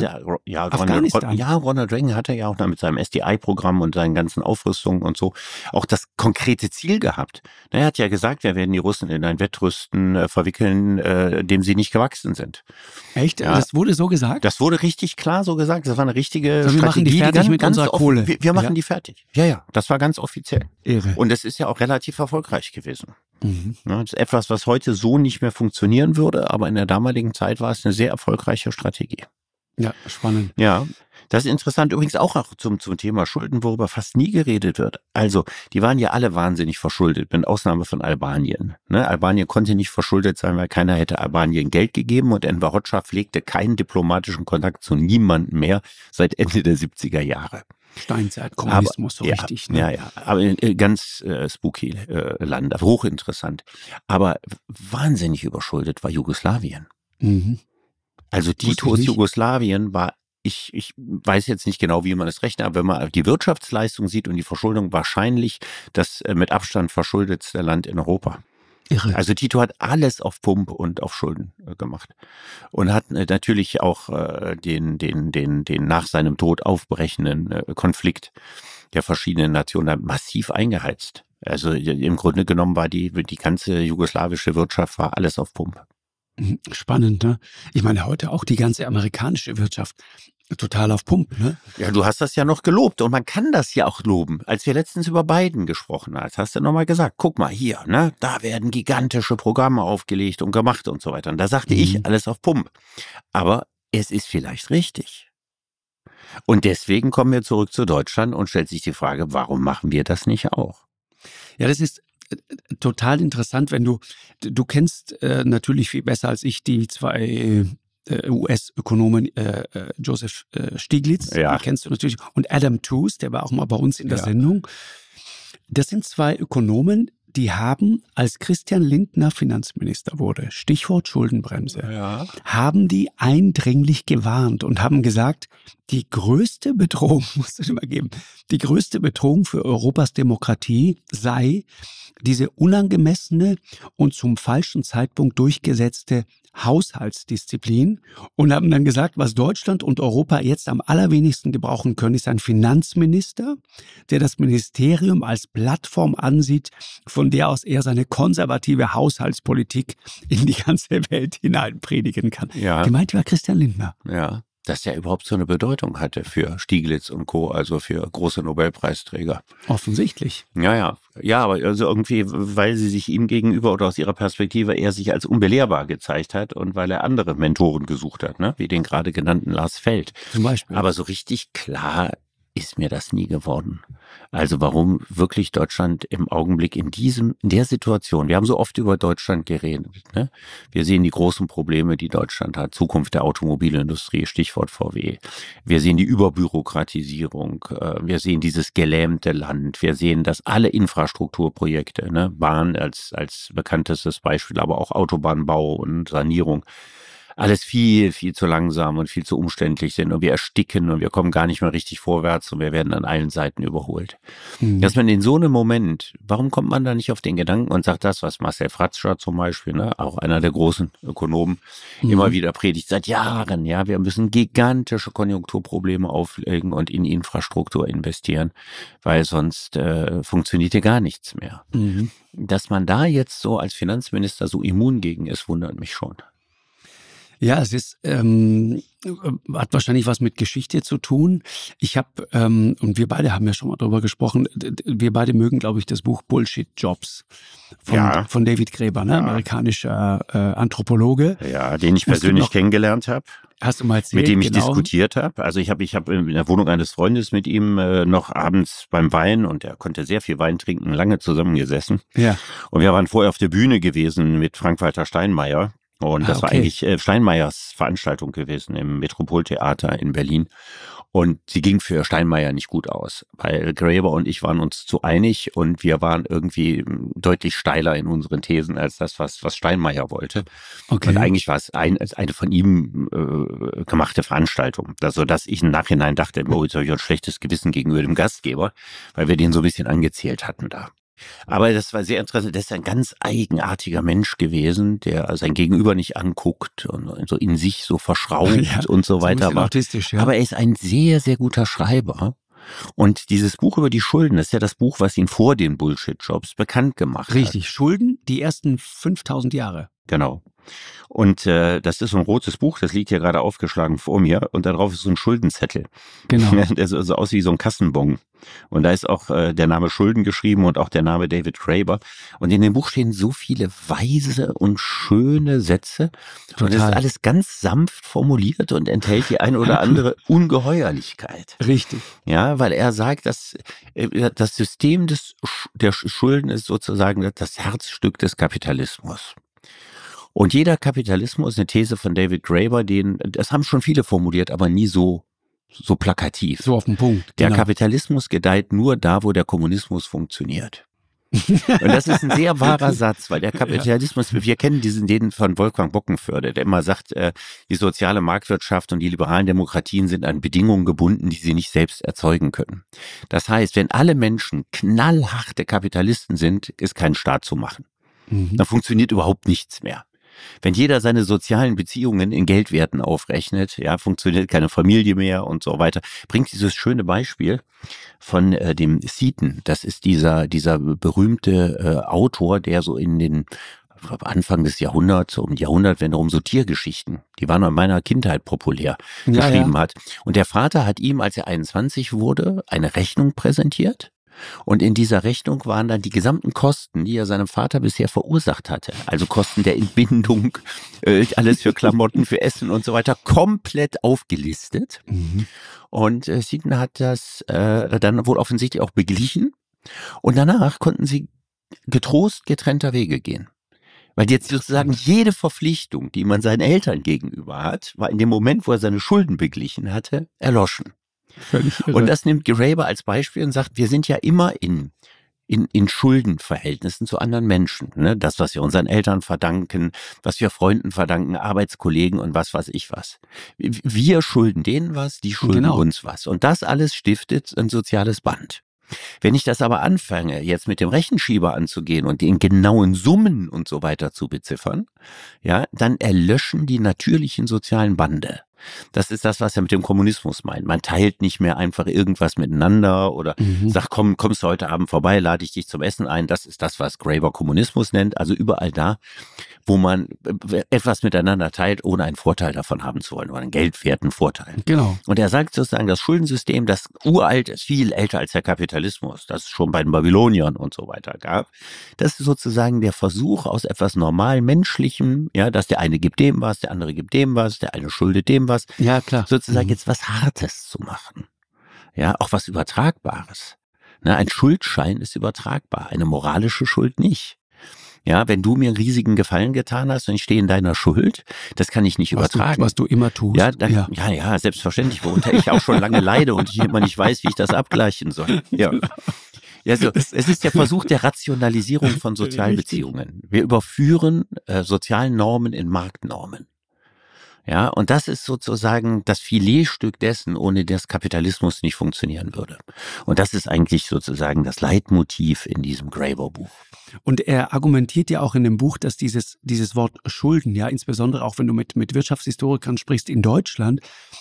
Reagan hatte ja auch mit seinem SDI-Programm und seinen ganzen Aufrüstungen und so auch das konkrete Ziel gehabt. Er hat ja gesagt, wir werden die Russen in ein Wettrüsten verwickeln, dem sie nicht gewachsen sind. Echt? Ja. Das wurde so gesagt? Das wurde richtig klar so gesagt. Das war eine richtige Strategie. Wir machen die fertig mit unserer Kohle. Wir machen die fertig. Ja. Das war ganz offiziell. Irre. Und das ist ja auch relativ erfolgreich gewesen. Mhm. Ja, das ist etwas, was heute so nicht mehr funktionieren würde, aber in der damaligen Zeit war es eine sehr erfolgreiche Strategie. Ja, spannend. Ja, das ist interessant. Übrigens auch zum Thema Schulden, worüber fast nie geredet wird. Also, die waren ja alle wahnsinnig verschuldet, mit Ausnahme von Albanien. Ne? Albanien konnte nicht verschuldet sein, weil keiner hätte Albanien Geld gegeben und Enver Hoxha pflegte keinen diplomatischen Kontakt zu niemandem mehr seit Ende der 70er Jahre. Steinzeit-Kommunismus, so richtig. Ne? Ja, aber ganz spooky Land, hochinteressant. Aber wahnsinnig überschuldet war Jugoslawien. Mhm. Also Titos Jugoslawien war, ich weiß jetzt nicht genau, wie man das rechnet, aber wenn man die Wirtschaftsleistung sieht und die Verschuldung, wahrscheinlich das mit Abstand verschuldetste Land in Europa. Irre. Also Tito hat alles auf Pump und auf Schulden gemacht und hat natürlich auch den nach seinem Tod aufbrechenden Konflikt der verschiedenen Nationen massiv eingeheizt. Also im Grunde genommen war die ganze jugoslawische Wirtschaft war alles auf Pump. Spannend, ne? Ich meine, heute auch die ganze amerikanische Wirtschaft total auf Pump, ne? Ja, du hast das ja noch gelobt und man kann das ja auch loben. Als wir letztens über Biden gesprochen haben, hast du nochmal gesagt, guck mal hier, ne? Da werden gigantische Programme aufgelegt und gemacht und so weiter. Und da sagte ich, alles auf Pump. Aber es ist vielleicht richtig. Und deswegen kommen wir zurück zu Deutschland und stellt sich die Frage, warum machen wir das nicht auch? Ja, das ist total interessant, wenn du kennst natürlich viel besser als ich die zwei US-Ökonomen Joseph Stiglitz, den kennst du natürlich, und Adam Tooze, der war auch mal bei uns in der Sendung. Das sind zwei Ökonomen, die haben, als Christian Lindner Finanzminister wurde, Stichwort Schuldenbremse, haben die eindringlich gewarnt und haben gesagt, die größte Bedrohung, musst du dir mal geben, die größte Bedrohung für Europas Demokratie sei diese unangemessene und zum falschen Zeitpunkt durchgesetzte Haushaltsdisziplin und haben dann gesagt, was Deutschland und Europa jetzt am allerwenigsten gebrauchen können, ist ein Finanzminister, der das Ministerium als Plattform ansieht, von der aus er seine konservative Haushaltspolitik in die ganze Welt hinein predigen kann. Ja. Gemeint war Christian Lindner. Ja, dass der überhaupt so eine Bedeutung hatte für Stieglitz und Co., also für große Nobelpreisträger. Offensichtlich. Ja, aber also irgendwie, weil sie sich ihm gegenüber oder aus ihrer Perspektive er sich als unbelehrbar gezeigt hat und weil er andere Mentoren gesucht hat, ne, wie den gerade genannten Lars Feld. Zum Beispiel. Aber so richtig klar ist mir das nie geworden. Also warum wirklich Deutschland im Augenblick in der Situation, wir haben so oft über Deutschland geredet, ne? Wir sehen die großen Probleme, die Deutschland hat, Zukunft der Automobilindustrie, Stichwort VW. Wir sehen die Überbürokratisierung, wir sehen dieses gelähmte Land, wir sehen, dass alle Infrastrukturprojekte, ne, Bahn als bekanntestes Beispiel, aber auch Autobahnbau und Sanierung, alles viel, viel zu langsam und viel zu umständlich sind und wir ersticken und wir kommen gar nicht mehr richtig vorwärts und wir werden an allen Seiten überholt. Dass man in so einem Moment, warum kommt man da nicht auf den Gedanken und sagt das, was Marcel Fratscher zum Beispiel, ne, auch einer der großen Ökonomen, immer wieder predigt seit Jahren, ja, wir müssen gigantische Konjunkturprobleme auflegen und in Infrastruktur investieren, weil sonst funktioniert hier gar nichts mehr. Dass man da jetzt so als Finanzminister so immun gegen ist, wundert mich schon. Ja, es ist, hat wahrscheinlich was mit Geschichte zu tun. Ich habe, und wir beide haben ja schon mal drüber gesprochen, wir beide mögen, glaube ich, das Buch Bullshit Jobs von David Graeber, ne? Amerikanischer Anthropologe. Ja, den ich persönlich kennengelernt habe. Hast du mal erzählt? Mit dem ich diskutiert habe. Also ich hab in der Wohnung eines Freundes mit ihm noch abends beim Wein, und er konnte sehr viel Wein trinken, lange zusammengesessen. Ja. Und wir waren vorher auf der Bühne gewesen mit Frank-Walter Steinmeier. Und das war eigentlich Steinmeiers Veranstaltung gewesen im Metropoltheater in Berlin. Und sie ging für Steinmeier nicht gut aus, weil Graeber und ich waren uns zu einig und wir waren irgendwie deutlich steiler in unseren Thesen als das, was Steinmeier wollte. Okay. Und eigentlich war es eine von ihm gemachte Veranstaltung. Also, dass ich im Nachhinein dachte, jetzt habe ich ein schlechtes Gewissen gegenüber dem Gastgeber, weil wir den so ein bisschen angezählt hatten da. Aber das war sehr interessant. Das ist ein ganz eigenartiger Mensch gewesen, der sein Gegenüber nicht anguckt und so in sich so verschraubt und so weiter war. Ja. Aber er ist ein sehr, sehr guter Schreiber. Und dieses Buch über die Schulden, das ist ja das Buch, was ihn vor den Bullshit-Jobs bekannt gemacht hat. Richtig, Schulden, die ersten 5000 Jahre. Genau. Und das ist so ein rotes Buch, das liegt hier gerade aufgeschlagen vor mir und darauf ist so ein Schuldenzettel. Genau. Der so aussieht wie so ein Kassenbon. Und da ist auch der Name Schulden geschrieben und auch der Name David Graeber. Und in dem Buch stehen so viele weise und schöne Sätze. Total. Und das ist alles ganz sanft formuliert und enthält die eine oder andere Ungeheuerlichkeit. Richtig. Ja, weil er sagt, dass das System der Schulden ist sozusagen das Herzstück des Kapitalismus. Und jeder Kapitalismus, eine These von David Graeber, das haben schon viele formuliert, aber nie so plakativ. So auf den Punkt. Der Kapitalismus gedeiht nur da, wo der Kommunismus funktioniert. Und das ist ein sehr wahrer Satz, weil der Kapitalismus, wir kennen den von Wolfgang Bockenförde, der immer sagt, die soziale Marktwirtschaft und die liberalen Demokratien sind an Bedingungen gebunden, die sie nicht selbst erzeugen können. Das heißt, wenn alle Menschen knallharte Kapitalisten sind, ist kein Staat zu machen. Dann funktioniert überhaupt nichts mehr. Wenn jeder seine sozialen Beziehungen in Geldwerten aufrechnet, ja, funktioniert keine Familie mehr und so weiter. Bringt dieses schöne Beispiel von dem Seaton. Das ist dieser berühmte Autor, der so in den Anfang des Jahrhunderts, um die Jahrhundertwende rum, so Tiergeschichten, die waren in meiner Kindheit populär, geschrieben hat. Und der Vater hat ihm, als er 21 wurde, eine Rechnung präsentiert. Und in dieser Rechnung waren dann die gesamten Kosten, die er seinem Vater bisher verursacht hatte, also Kosten der Entbindung, alles für Klamotten, für Essen und so weiter, komplett aufgelistet. Und Seaton hat das dann wohl offensichtlich auch beglichen. Und danach konnten sie getrost getrennter Wege gehen. Weil jetzt sozusagen jede Verpflichtung, die man seinen Eltern gegenüber hat, war in dem Moment, wo er seine Schulden beglichen hatte, erloschen. Und das nimmt Graeber als Beispiel und sagt, wir sind ja immer in in Schuldenverhältnissen zu anderen Menschen. Ne? Das, was wir unseren Eltern verdanken, was wir Freunden verdanken, Arbeitskollegen und was weiß ich was. Wir schulden denen was, die schulden uns was. Und das alles stiftet ein soziales Band. Wenn ich das aber anfange, jetzt mit dem Rechenschieber anzugehen und den genauen Summen und so weiter zu beziffern, ja, dann erlöschen die natürlichen sozialen Bande. Das ist das, was er mit dem Kommunismus meint. Man teilt nicht mehr einfach irgendwas miteinander oder sagt, kommst du heute Abend vorbei, lade ich dich zum Essen ein. Das ist das, was Graeber Kommunismus nennt. Also überall da, wo man etwas miteinander teilt, ohne einen Vorteil davon haben zu wollen oder einen geldwerten Vorteil. Genau. Und er sagt sozusagen, das Schuldensystem, das uralt ist, viel älter als der Kapitalismus, das es schon bei den Babyloniern und so weiter gab, das ist sozusagen der Versuch aus etwas normal Menschlichem, ja, dass der eine gibt dem was, der andere gibt dem was, der eine schuldet dem was. Ja, klar. Sozusagen jetzt was Hartes zu machen. Ja, auch was Übertragbares. Ne, ein Schuldschein ist übertragbar, eine moralische Schuld nicht. Ja, wenn du mir einen riesigen Gefallen getan hast und ich stehe in deiner Schuld, das kann ich nicht übertragen. Was du immer tust. Ja, dann, ja, selbstverständlich, worunter ich auch schon lange leide und ich immer nicht weiß, wie ich das abgleichen soll. Ja. Also, es ist der Versuch der Rationalisierung von Sozialbeziehungen. Wir überführen sozialen Normen in Marktnormen. Ja, und das ist sozusagen das Filetstück dessen, ohne das Kapitalismus nicht funktionieren würde. Und das ist eigentlich sozusagen das Leitmotiv in diesem Graeber-Buch. Und er argumentiert ja auch in dem Buch, dass dieses Wort Schulden, ja, insbesondere auch wenn du mit Wirtschaftshistorikern sprichst in Deutschland,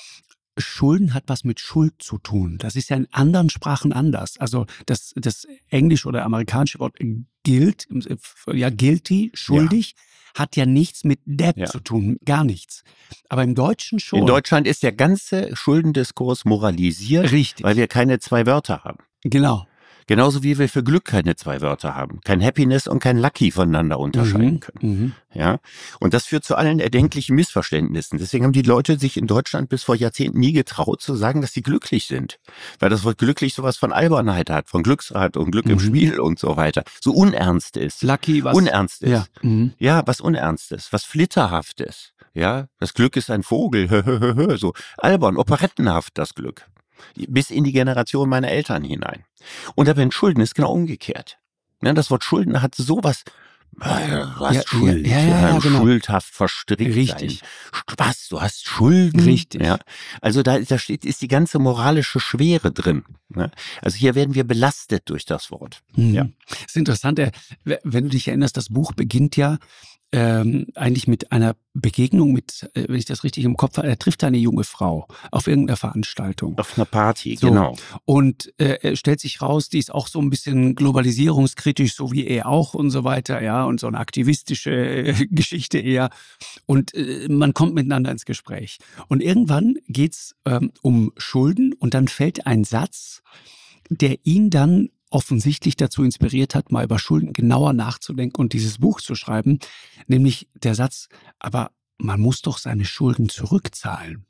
Schulden hat was mit Schuld zu tun. Das ist ja in anderen Sprachen anders. Also das englische oder amerikanische Wort guilt, ja, guilty, schuldig, hat ja nichts mit Debt zu tun, gar nichts. Aber im Deutschen schon. In Deutschland ist der ganze Schuldendiskurs moralisiert, richtig, weil wir keine zwei Wörter haben. Genau. Genauso wie wir für Glück keine zwei Wörter haben. Kein Happiness und kein Lucky voneinander unterscheiden können. Ja. Und das führt zu allen erdenklichen Missverständnissen. Deswegen haben die Leute sich in Deutschland bis vor Jahrzehnten nie getraut zu sagen, dass sie glücklich sind. Weil das Wort glücklich sowas von Albernheit hat, von Glücksrad und Glück im Spiel und so weiter. So unernst ist. Lucky, was unernst ist. Ja, ja, was Unernstes, was Flitterhaftes. Ja, das Glück ist ein Vogel. So albern, operettenhaft das Glück. Bis in die Generation meiner Eltern hinein. Und aber in Schulden ist genau umgekehrt. Ja, das Wort Schulden hat sowas, du hast Schuld, genau. Schuldhaft verstrickt Richtig. sein. Was, du hast Schulden? Richtig. Ja, also da ist die ganze moralische Schwere drin. Ja, also hier werden wir belastet durch das Wort. Ja. Das ist interessant, wenn du dich erinnerst, das Buch beginnt ja eigentlich mit einer Begegnung mit, wenn ich das richtig im Kopf habe, er trifft eine junge Frau auf irgendeiner Veranstaltung. Auf einer Party, so, genau. Und stellt sich raus, die ist auch so ein bisschen globalisierungskritisch, so wie er auch und so weiter, ja, und so eine aktivistische Geschichte eher. Und man kommt miteinander ins Gespräch. Und irgendwann geht's um Schulden und dann fällt ein Satz, der ihn dann offensichtlich dazu inspiriert hat, mal über Schulden genauer nachzudenken und dieses Buch zu schreiben, nämlich der Satz, aber man muss doch seine Schulden zurückzahlen.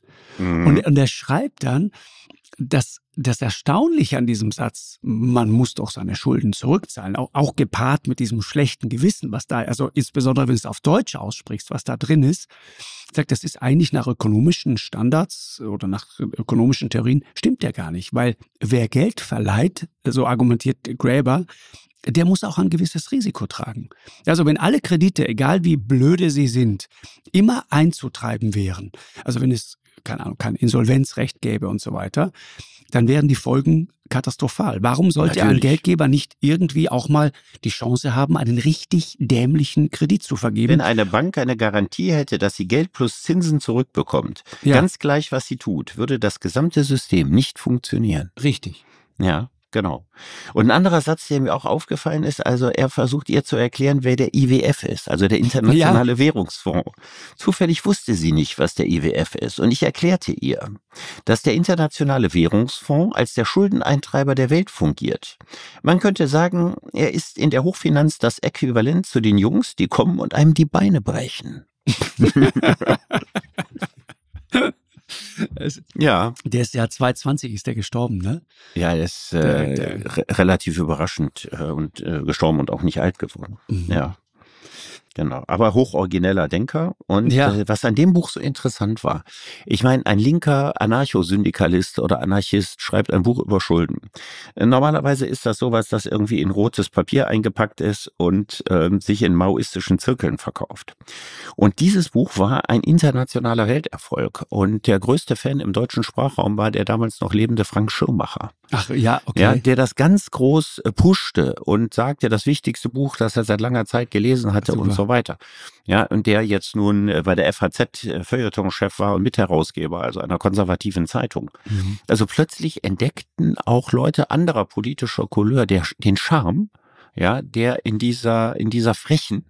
Und er schreibt dann, dass das Erstaunliche an diesem Satz, man muss doch seine Schulden zurückzahlen, auch gepaart mit diesem schlechten Gewissen, was da, also insbesondere wenn du es auf Deutsch aussprichst, was da drin ist, sagt, das ist eigentlich nach ökonomischen Standards oder nach ökonomischen Theorien, stimmt ja gar nicht, weil wer Geld verleiht, so argumentiert Graeber, der muss auch ein gewisses Risiko tragen. Also wenn alle Kredite, egal wie blöde sie sind, immer einzutreiben wären, also wenn es keine Ahnung, kein Insolvenzrecht gäbe und so weiter, dann wären die Folgen katastrophal. Warum sollte ein Geldgeber nicht irgendwie auch mal die Chance haben, einen richtig dämlichen Kredit zu vergeben? Wenn eine Bank eine Garantie hätte, dass sie Geld plus Zinsen zurückbekommt, ganz gleich, was sie tut, würde das gesamte System nicht funktionieren. Richtig. Ja. Genau. Und ein anderer Satz, der mir auch aufgefallen ist, also er versucht ihr zu erklären, wer der IWF ist, also der Internationale Währungsfonds. Zufällig wusste sie nicht, was der IWF ist. Und ich erklärte ihr, dass der Internationale Währungsfonds als der Schuldeneintreiber der Welt fungiert. Man könnte sagen, er ist in der Hochfinanz das Äquivalent zu den Jungs, die kommen und einem die Beine brechen. Ja. Der ist ja 2020 ist der gestorben, ne? Ja, der ist relativ überraschend und gestorben und auch nicht alt geworden. Ja. Genau, aber hochorigineller Denker. Und Ja. Was an dem Buch so interessant war, ich meine, ein linker Anarchosyndikalist oder Anarchist schreibt ein Buch über Schulden. Normalerweise ist das sowas, das irgendwie in rotes Papier eingepackt ist und sich in maoistischen Zirkeln verkauft. Und dieses Buch war ein internationaler Welterfolg. Und der größte Fan im deutschen Sprachraum war der damals noch lebende Frank Schirmacher. Ach ja, okay. Ja, der das ganz groß pushte und sagte, das wichtigste Buch, das er seit langer Zeit gelesen hatte und so weiter. Ja, und der jetzt nun bei der FAZ Feuilleton-Chef war und Mitherausgeber, also einer konservativen Zeitung. Mhm. Also plötzlich entdeckten auch Leute anderer politischer Couleur den Charme, ja, der in dieser frechen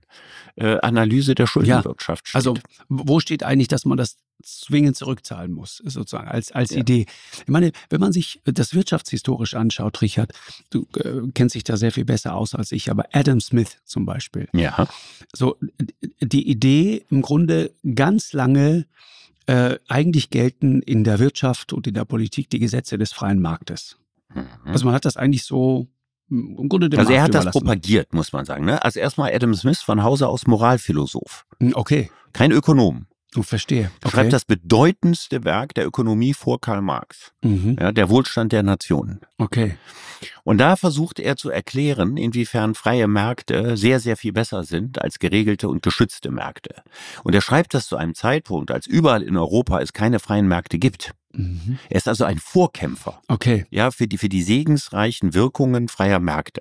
Analyse der Schuldenwirtschaft steht. Also wo steht eigentlich, dass man das zwingend zurückzahlen muss, sozusagen als Idee? Ich meine, wenn man sich das wirtschaftshistorisch anschaut, Richard, du kennst dich da sehr viel besser aus als ich, aber Adam Smith zum Beispiel. Ja. So die Idee im Grunde ganz lange eigentlich gelten in der Wirtschaft und in der Politik die Gesetze des freien Marktes. Also man hat das eigentlich so im Grunde dem Also er Markt hat das überlassen. propagiert, muss man sagen. Ne? Also erstmal Adam Smith von Hause aus Moralphilosoph. Okay, Kein Ökonom. ich verstehe. Er schreibt das bedeutendste Werk der Ökonomie vor Karl Marx. Mhm. Ja, der Wohlstand der Nationen. Okay. Und da versucht er zu erklären, inwiefern freie Märkte sehr, sehr viel besser sind als geregelte und geschützte Märkte. Und er schreibt das zu einem Zeitpunkt, als überall in Europa es keine freien Märkte gibt. Mhm. Er ist also ein Vorkämpfer. Okay. Ja, für die segensreichen Wirkungen freier Märkte.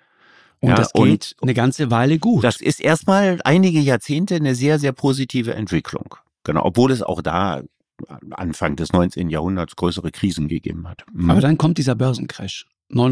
Und Ja, das geht eine ganze Weile gut. Das ist erstmal einige Jahrzehnte eine sehr, sehr positive Entwicklung. Genau, obwohl es auch da Anfang des 19. Jahrhunderts größere Krisen gegeben hat. Aber dann kommt dieser Börsencrash,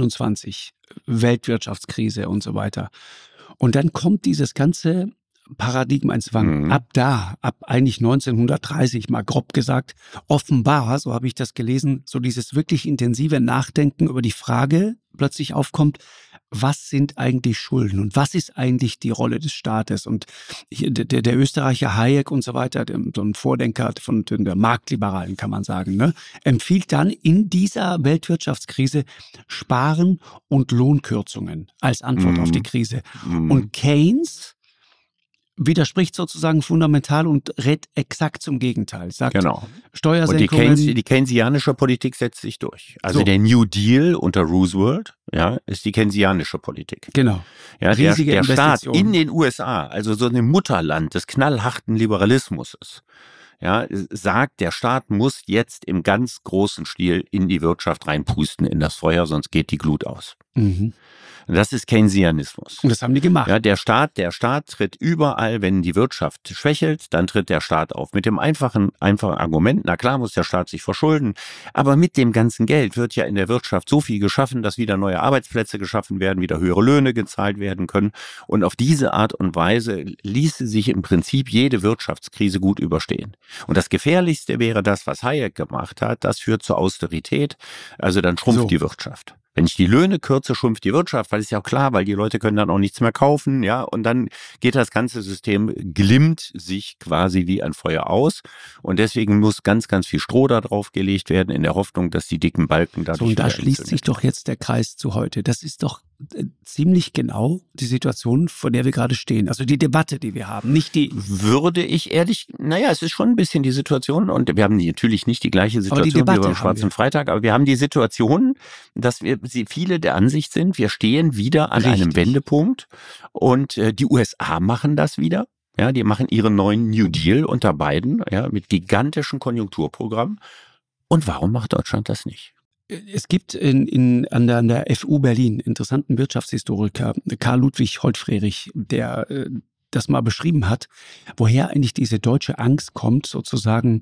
29, Weltwirtschaftskrise und so weiter. Und dann kommt dieses ganze Paradigma ins Wanken. Ab eigentlich 1930, mal grob gesagt, offenbar, so habe ich das gelesen, so dieses wirklich intensive Nachdenken über die Frage plötzlich aufkommt, was sind eigentlich Schulden und was ist eigentlich die Rolle des Staates? Und hier, der Österreicher Hayek und so weiter, so ein Vordenker von der Marktliberalen, kann man sagen, ne, empfiehlt dann in dieser Weltwirtschaftskrise Sparen und Lohnkürzungen als Antwort auf die Krise. Und Keynes widerspricht sozusagen fundamental und rät exakt zum Gegenteil. Sagt, genau. Steuersenkungen. Und die keynesianische Politik setzt sich durch. Also der New Deal unter Roosevelt, ja, ist die keynesianische Politik. Genau. Ja, riesige der Staat Investitionen. in den USA, also so ein Mutterland des knallharten Liberalismus ist, ja, sagt, der Staat muss jetzt im ganz großen Stil in die Wirtschaft reinpusten, in das Feuer, sonst geht die Glut aus. Mhm. Das ist Keynesianismus. Und das haben die gemacht. Ja, der Staat tritt überall, wenn die Wirtschaft schwächelt, dann tritt der Staat auf. Mit dem einfachen Argument, na klar muss der Staat sich verschulden, aber mit dem ganzen Geld wird ja in der Wirtschaft so viel geschaffen, dass wieder neue Arbeitsplätze geschaffen werden, wieder höhere Löhne gezahlt werden können. Und auf diese Art und Weise ließe sich im Prinzip jede Wirtschaftskrise gut überstehen. Und das Gefährlichste wäre das, was Hayek gemacht hat, das führt zur Austerität, also dann schrumpft die Wirtschaft. Wenn ich die Löhne kürze, schrumpft die Wirtschaft, weil ist ja auch klar, weil die Leute können dann auch nichts mehr kaufen, ja, und dann geht das ganze System, glimmt sich quasi wie ein Feuer aus und deswegen muss ganz, ganz viel Stroh da drauf gelegt werden, in der Hoffnung, dass die dicken Balken dadurch so, und da wieder schließt sich doch jetzt der Kreis zu heute. Das ist doch ziemlich genau die Situation, vor der wir gerade stehen. Also die Debatte, die wir haben, nicht die... Würde ich ehrlich, es ist schon ein bisschen die Situation und wir haben natürlich nicht die gleiche Situation wie beim Schwarzen Freitag, aber wir haben die Situation, dass viele der Ansicht sind, wir stehen wieder an einem Wendepunkt und die USA machen das wieder. Ja, die machen ihren neuen New Deal unter Biden, ja, mit gigantischen Konjunkturprogrammen. Und warum macht Deutschland das nicht? Es gibt an der FU Berlin interessanten Wirtschaftshistoriker, Karl Ludwig Holtfrerich, der das mal beschrieben hat, woher eigentlich diese deutsche Angst kommt, sozusagen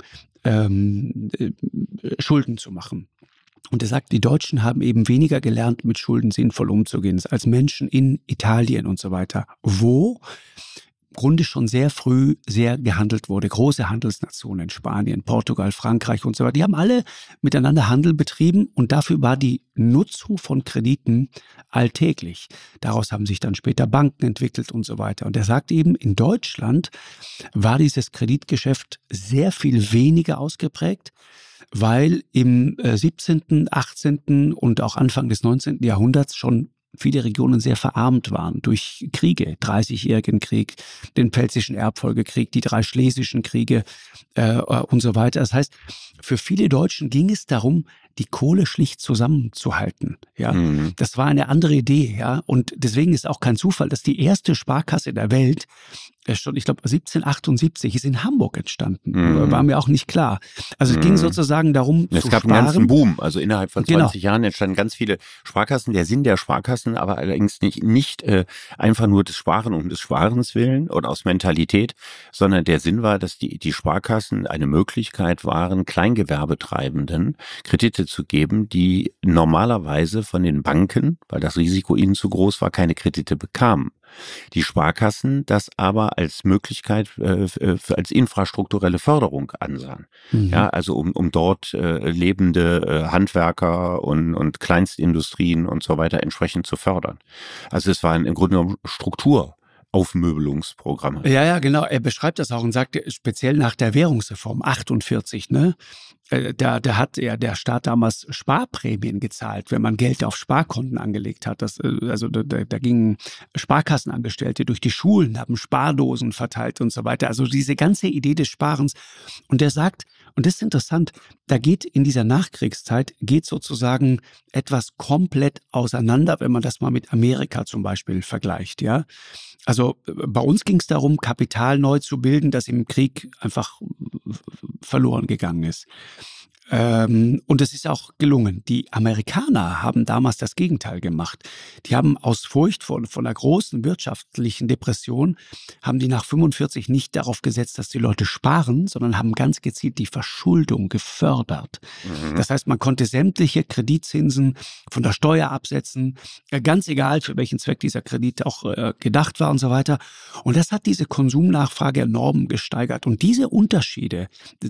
Schulden zu machen. Und er sagt, die Deutschen haben eben weniger gelernt, mit Schulden sinnvoll umzugehen, als Menschen in Italien und so weiter, wo im Grunde schon sehr früh sehr gehandelt wurde. Große Handelsnationen, Spanien, Portugal, Frankreich und so weiter, die haben alle miteinander Handel betrieben und dafür war die Nutzung von Krediten alltäglich. Daraus haben sich dann später Banken entwickelt und so weiter. Und er sagt eben, in Deutschland war dieses Kreditgeschäft sehr viel weniger ausgeprägt, weil im 17., 18. und auch Anfang des 19. Jahrhunderts schon viele Regionen sehr verarmt waren durch Kriege, 30-jährigen Krieg, den Pfälzischen Erbfolgekrieg, die 3 Schlesischen Kriege und so weiter. Das heißt, für viele Deutschen ging es darum, die Kohle schlicht zusammenzuhalten. Ja, das war eine andere Idee. Ja, und deswegen ist auch kein Zufall, dass die erste Sparkasse der Welt schon, ich glaube, 1778 ist in Hamburg entstanden. War mir auch nicht klar. Also es ging sozusagen darum, es zu gab sparen. einen ganzen Boom. Also innerhalb von 20 Jahren entstanden ganz viele Sparkassen. Der Sinn der Sparkassen aber allerdings nicht einfach nur des Sparen um des Sparens willen oder aus Mentalität, sondern der Sinn war, dass die Sparkassen eine Möglichkeit waren, Kleingewerbetreibenden Kredite zu geben, die normalerweise von den Banken, weil das Risiko ihnen zu groß war, keine Kredite bekamen. Die Sparkassen das aber als Möglichkeit, als infrastrukturelle Förderung ansahen. Ja, also um dort lebende Handwerker und Kleinstindustrien und so weiter entsprechend zu fördern. Also es waren im Grunde genommen Strukturaufmöbelungsprogramme. Ja, genau. Er beschreibt das auch und sagt, speziell nach der Währungsreform 48, ne? Da hat ja der Staat damals Sparprämien gezahlt, wenn man Geld auf Sparkonten angelegt hat. Da gingen Sparkassenangestellte durch die Schulen, haben Spardosen verteilt und so weiter. Also diese ganze Idee des Sparens. Und er sagt, und das ist interessant, da geht in dieser Nachkriegszeit, geht sozusagen etwas komplett auseinander, wenn man das mal mit Amerika zum Beispiel vergleicht, ja. Also bei uns ging es darum, Kapital neu zu bilden, das im Krieg einfach verloren gegangen ist. Und es ist auch gelungen. Die Amerikaner haben damals das Gegenteil gemacht. Die haben aus Furcht vor einer großen wirtschaftlichen Depression, haben die nach 45 nicht darauf gesetzt, dass die Leute sparen, sondern haben ganz gezielt die Verschuldung gefördert. Das heißt, man konnte sämtliche Kreditzinsen von der Steuer absetzen, ganz egal, für welchen Zweck dieser Kredit auch gedacht war und so weiter. Und das hat diese Konsumnachfrage enorm gesteigert. Und diese Unterschiede,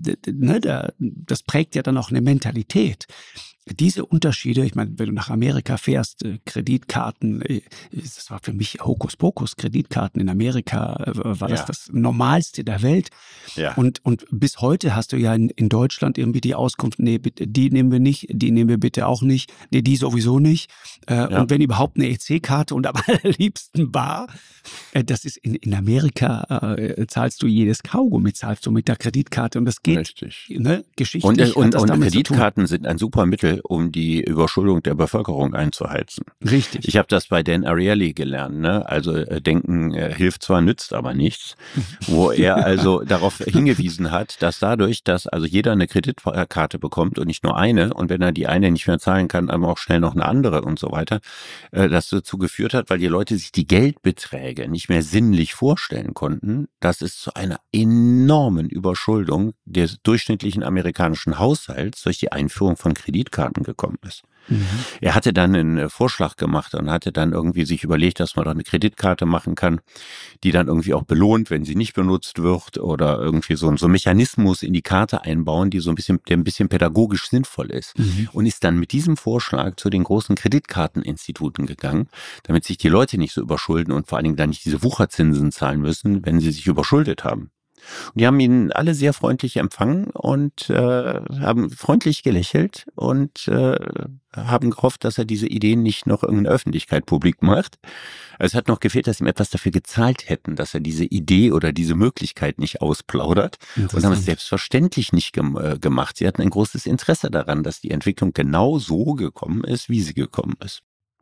das prägt ja dann auch eine Mentalität. Diese Unterschiede, ich meine, wenn du nach Amerika fährst, Kreditkarten, das war für mich Hokuspokus, Kreditkarten in Amerika war das Normalste der Welt. Ja. Und bis heute hast du ja in Deutschland irgendwie die Auskunft, nee, bitte, die nehmen wir nicht, die nehmen wir bitte auch nicht, nee, die sowieso nicht. Und wenn überhaupt eine EC-Karte und am allerliebsten bar, das ist in Amerika, zahlst du jedes Kaugummi, zahlst du mit der Kreditkarte und das geht. Richtig. Ne, geschichtlich Und damit Kreditkarten sind ein super Mittel, um die Überschuldung der Bevölkerung einzuheizen. Richtig. Ich habe das bei Dan Ariely gelernt, ne? Also denken hilft zwar, nützt aber nichts, wo er also darauf hingewiesen hat, dass dadurch, dass also jeder eine Kreditkarte bekommt und nicht nur eine und wenn er die eine nicht mehr zahlen kann, aber auch schnell noch eine andere und so weiter, das dazu geführt hat, weil die Leute sich die Geldbeträge nicht mehr sinnlich vorstellen konnten, dass es zu einer enormen Überschuldung des durchschnittlichen amerikanischen Haushalts durch die Einführung von Kreditkarten gekommen ist. Er hatte dann einen Vorschlag gemacht und hatte dann irgendwie sich überlegt, dass man doch eine Kreditkarte machen kann, die dann irgendwie auch belohnt, wenn sie nicht benutzt wird oder irgendwie so einen Mechanismus in die Karte einbauen, der ein bisschen pädagogisch sinnvoll ist. Und ist dann mit diesem Vorschlag zu den großen Kreditkarteninstituten gegangen, damit sich die Leute nicht so überschulden und vor allen Dingen dann nicht diese Wucherzinsen zahlen müssen, wenn sie sich überschuldet haben. Und die haben ihn alle sehr freundlich empfangen und haben freundlich gelächelt und haben gehofft, dass er diese Ideen nicht noch in der Öffentlichkeit publik macht. Es hat noch gefehlt, dass ihm etwas dafür gezahlt hätten, dass er diese Idee oder diese Möglichkeit nicht ausplaudert und haben es selbstverständlich nicht gemacht. Sie hatten ein großes Interesse daran, dass die Entwicklung genau so gekommen ist, wie sie gekommen ist.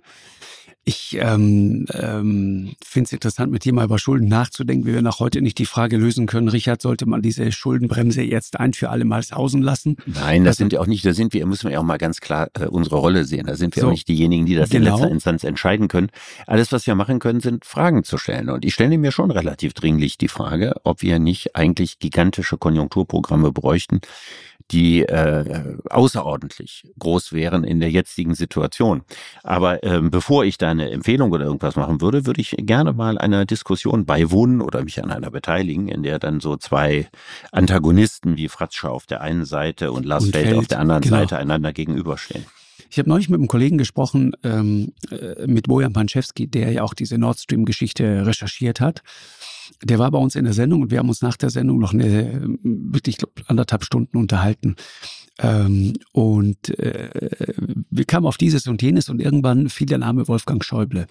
Ich finde es interessant, mit dir mal über Schulden nachzudenken, wie wir nach heute nicht die Frage lösen können, Richard, sollte man diese Schuldenbremse jetzt ein für alle Mal sausen lassen? Nein, das sind wir auch nicht, müssen wir ja auch mal ganz klar unsere Rolle sehen. Da sind wir auch nicht diejenigen, die das in letzter Instanz entscheiden können. Alles, was wir machen können, sind Fragen zu stellen. Und ich stelle mir schon relativ dringlich die Frage, ob wir nicht eigentlich gigantische Konjunkturprogramme bräuchten, die außerordentlich groß wären in der jetzigen Situation. Aber bevor ich da eine Empfehlung oder irgendwas machen würde, würde ich gerne mal einer Diskussion beiwohnen oder mich an einer beteiligen, in der dann so zwei Antagonisten wie Fratscher auf der einen Seite und Lars Feld auf der anderen Seite einander gegenüberstehen. Ich habe neulich mit einem Kollegen gesprochen, mit Bojan Panczewski, der ja auch diese Nord Stream-Geschichte recherchiert hat. Der war bei uns in der Sendung und wir haben uns nach der Sendung noch wirklich, ich glaube, 1,5 Stunden unterhalten. Wir kamen auf dieses und jenes und irgendwann fiel der Name Wolfgang Schäuble.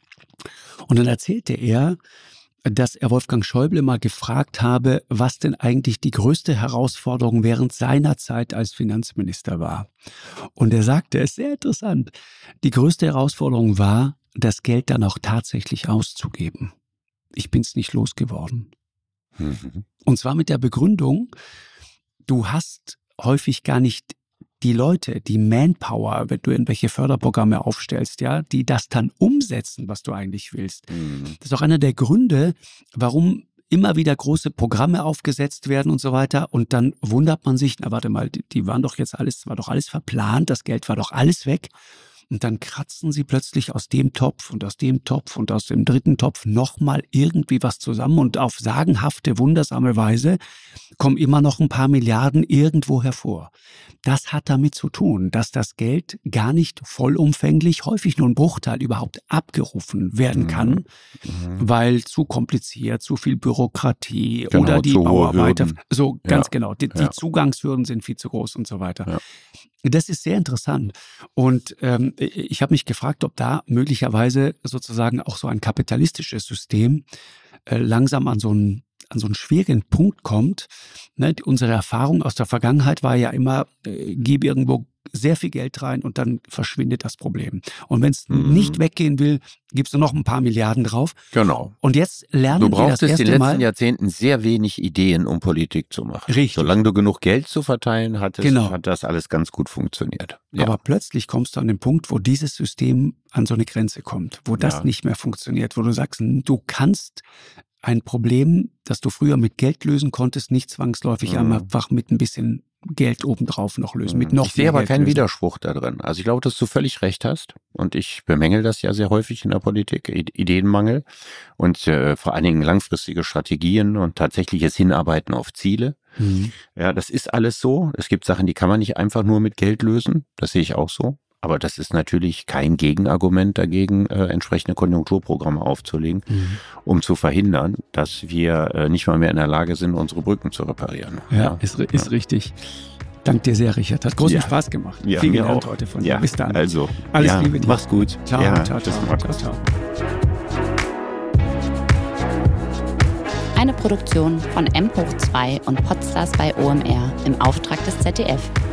Und dann erzählte er, dass er Wolfgang Schäuble mal gefragt habe, was denn eigentlich die größte Herausforderung während seiner Zeit als Finanzminister war. Und er sagte, es ist sehr interessant, die größte Herausforderung war, das Geld dann auch tatsächlich auszugeben. Ich bin es nicht losgeworden. Und zwar mit der Begründung, du hast häufig gar nicht die Leute, die Manpower, wenn du irgendwelche Förderprogramme aufstellst, ja, die das dann umsetzen, was du eigentlich willst. Das ist auch einer der Gründe, warum immer wieder große Programme aufgesetzt werden und so weiter. Und dann wundert man sich, na warte mal, die waren doch jetzt alles, war doch alles verplant, das Geld war doch alles weg. Und dann kratzen sie plötzlich aus dem Topf und aus dem Topf und aus dem dritten Topf nochmal irgendwie was zusammen und auf sagenhafte, wundersame Weise kommen immer noch ein paar Milliarden irgendwo hervor. Das hat damit zu tun, dass das Geld gar nicht vollumfänglich, häufig nur ein Bruchteil überhaupt abgerufen werden kann, weil zu kompliziert, zu viel Bürokratie oder die Bauarbeiter. So, ganz genau. Die Zugangshürden sind viel zu groß und so weiter. Ja. Das ist sehr interessant. Und ich habe mich gefragt, ob da möglicherweise sozusagen auch so ein kapitalistisches System langsam an so einen schwierigen Punkt kommt. Ne, unsere Erfahrung aus der Vergangenheit war ja immer, gib irgendwo sehr viel Geld rein und dann verschwindet das Problem. Und wenn es nicht weggehen will, gibst du noch ein paar Milliarden drauf. Genau. Und jetzt lernen wir das erste Mal. Du brauchtest in den letzten Jahrzehnten sehr wenig Ideen, um Politik zu machen. Richtig. Solange du genug Geld zu verteilen hattest, hat das alles ganz gut funktioniert. Ja. Aber plötzlich kommst du an den Punkt, wo dieses System an so eine Grenze kommt, wo das nicht mehr funktioniert, wo du sagst, du kannst ein Problem, das du früher mit Geld lösen konntest, nicht zwangsläufig einfach mit ein bisschen Geld obendrauf noch lösen. Mit noch ich sehe aber keinen Widerspruch da drin. Also ich glaube, dass du völlig recht hast und ich bemängel das ja sehr häufig in der Politik, Ideenmangel und vor allen Dingen langfristige Strategien und tatsächliches Hinarbeiten auf Ziele. Ja, das ist alles so. Es gibt Sachen, die kann man nicht einfach nur mit Geld lösen. Das sehe ich auch so. Aber das ist natürlich kein Gegenargument dagegen, entsprechende Konjunkturprogramme aufzulegen, um zu verhindern, dass wir nicht mal mehr in der Lage sind, unsere Brücken zu reparieren. Ja, ist richtig. Danke dir sehr, Richard. Hat großen Spaß gemacht. Ja, viel gelernt heute von dir. Ja, bis dann. Also, alles Liebe dir. Mach's gut. Ciao, ciao. Eine Produktion von M hoch 2 und Podstars bei OMR im Auftrag des ZDF.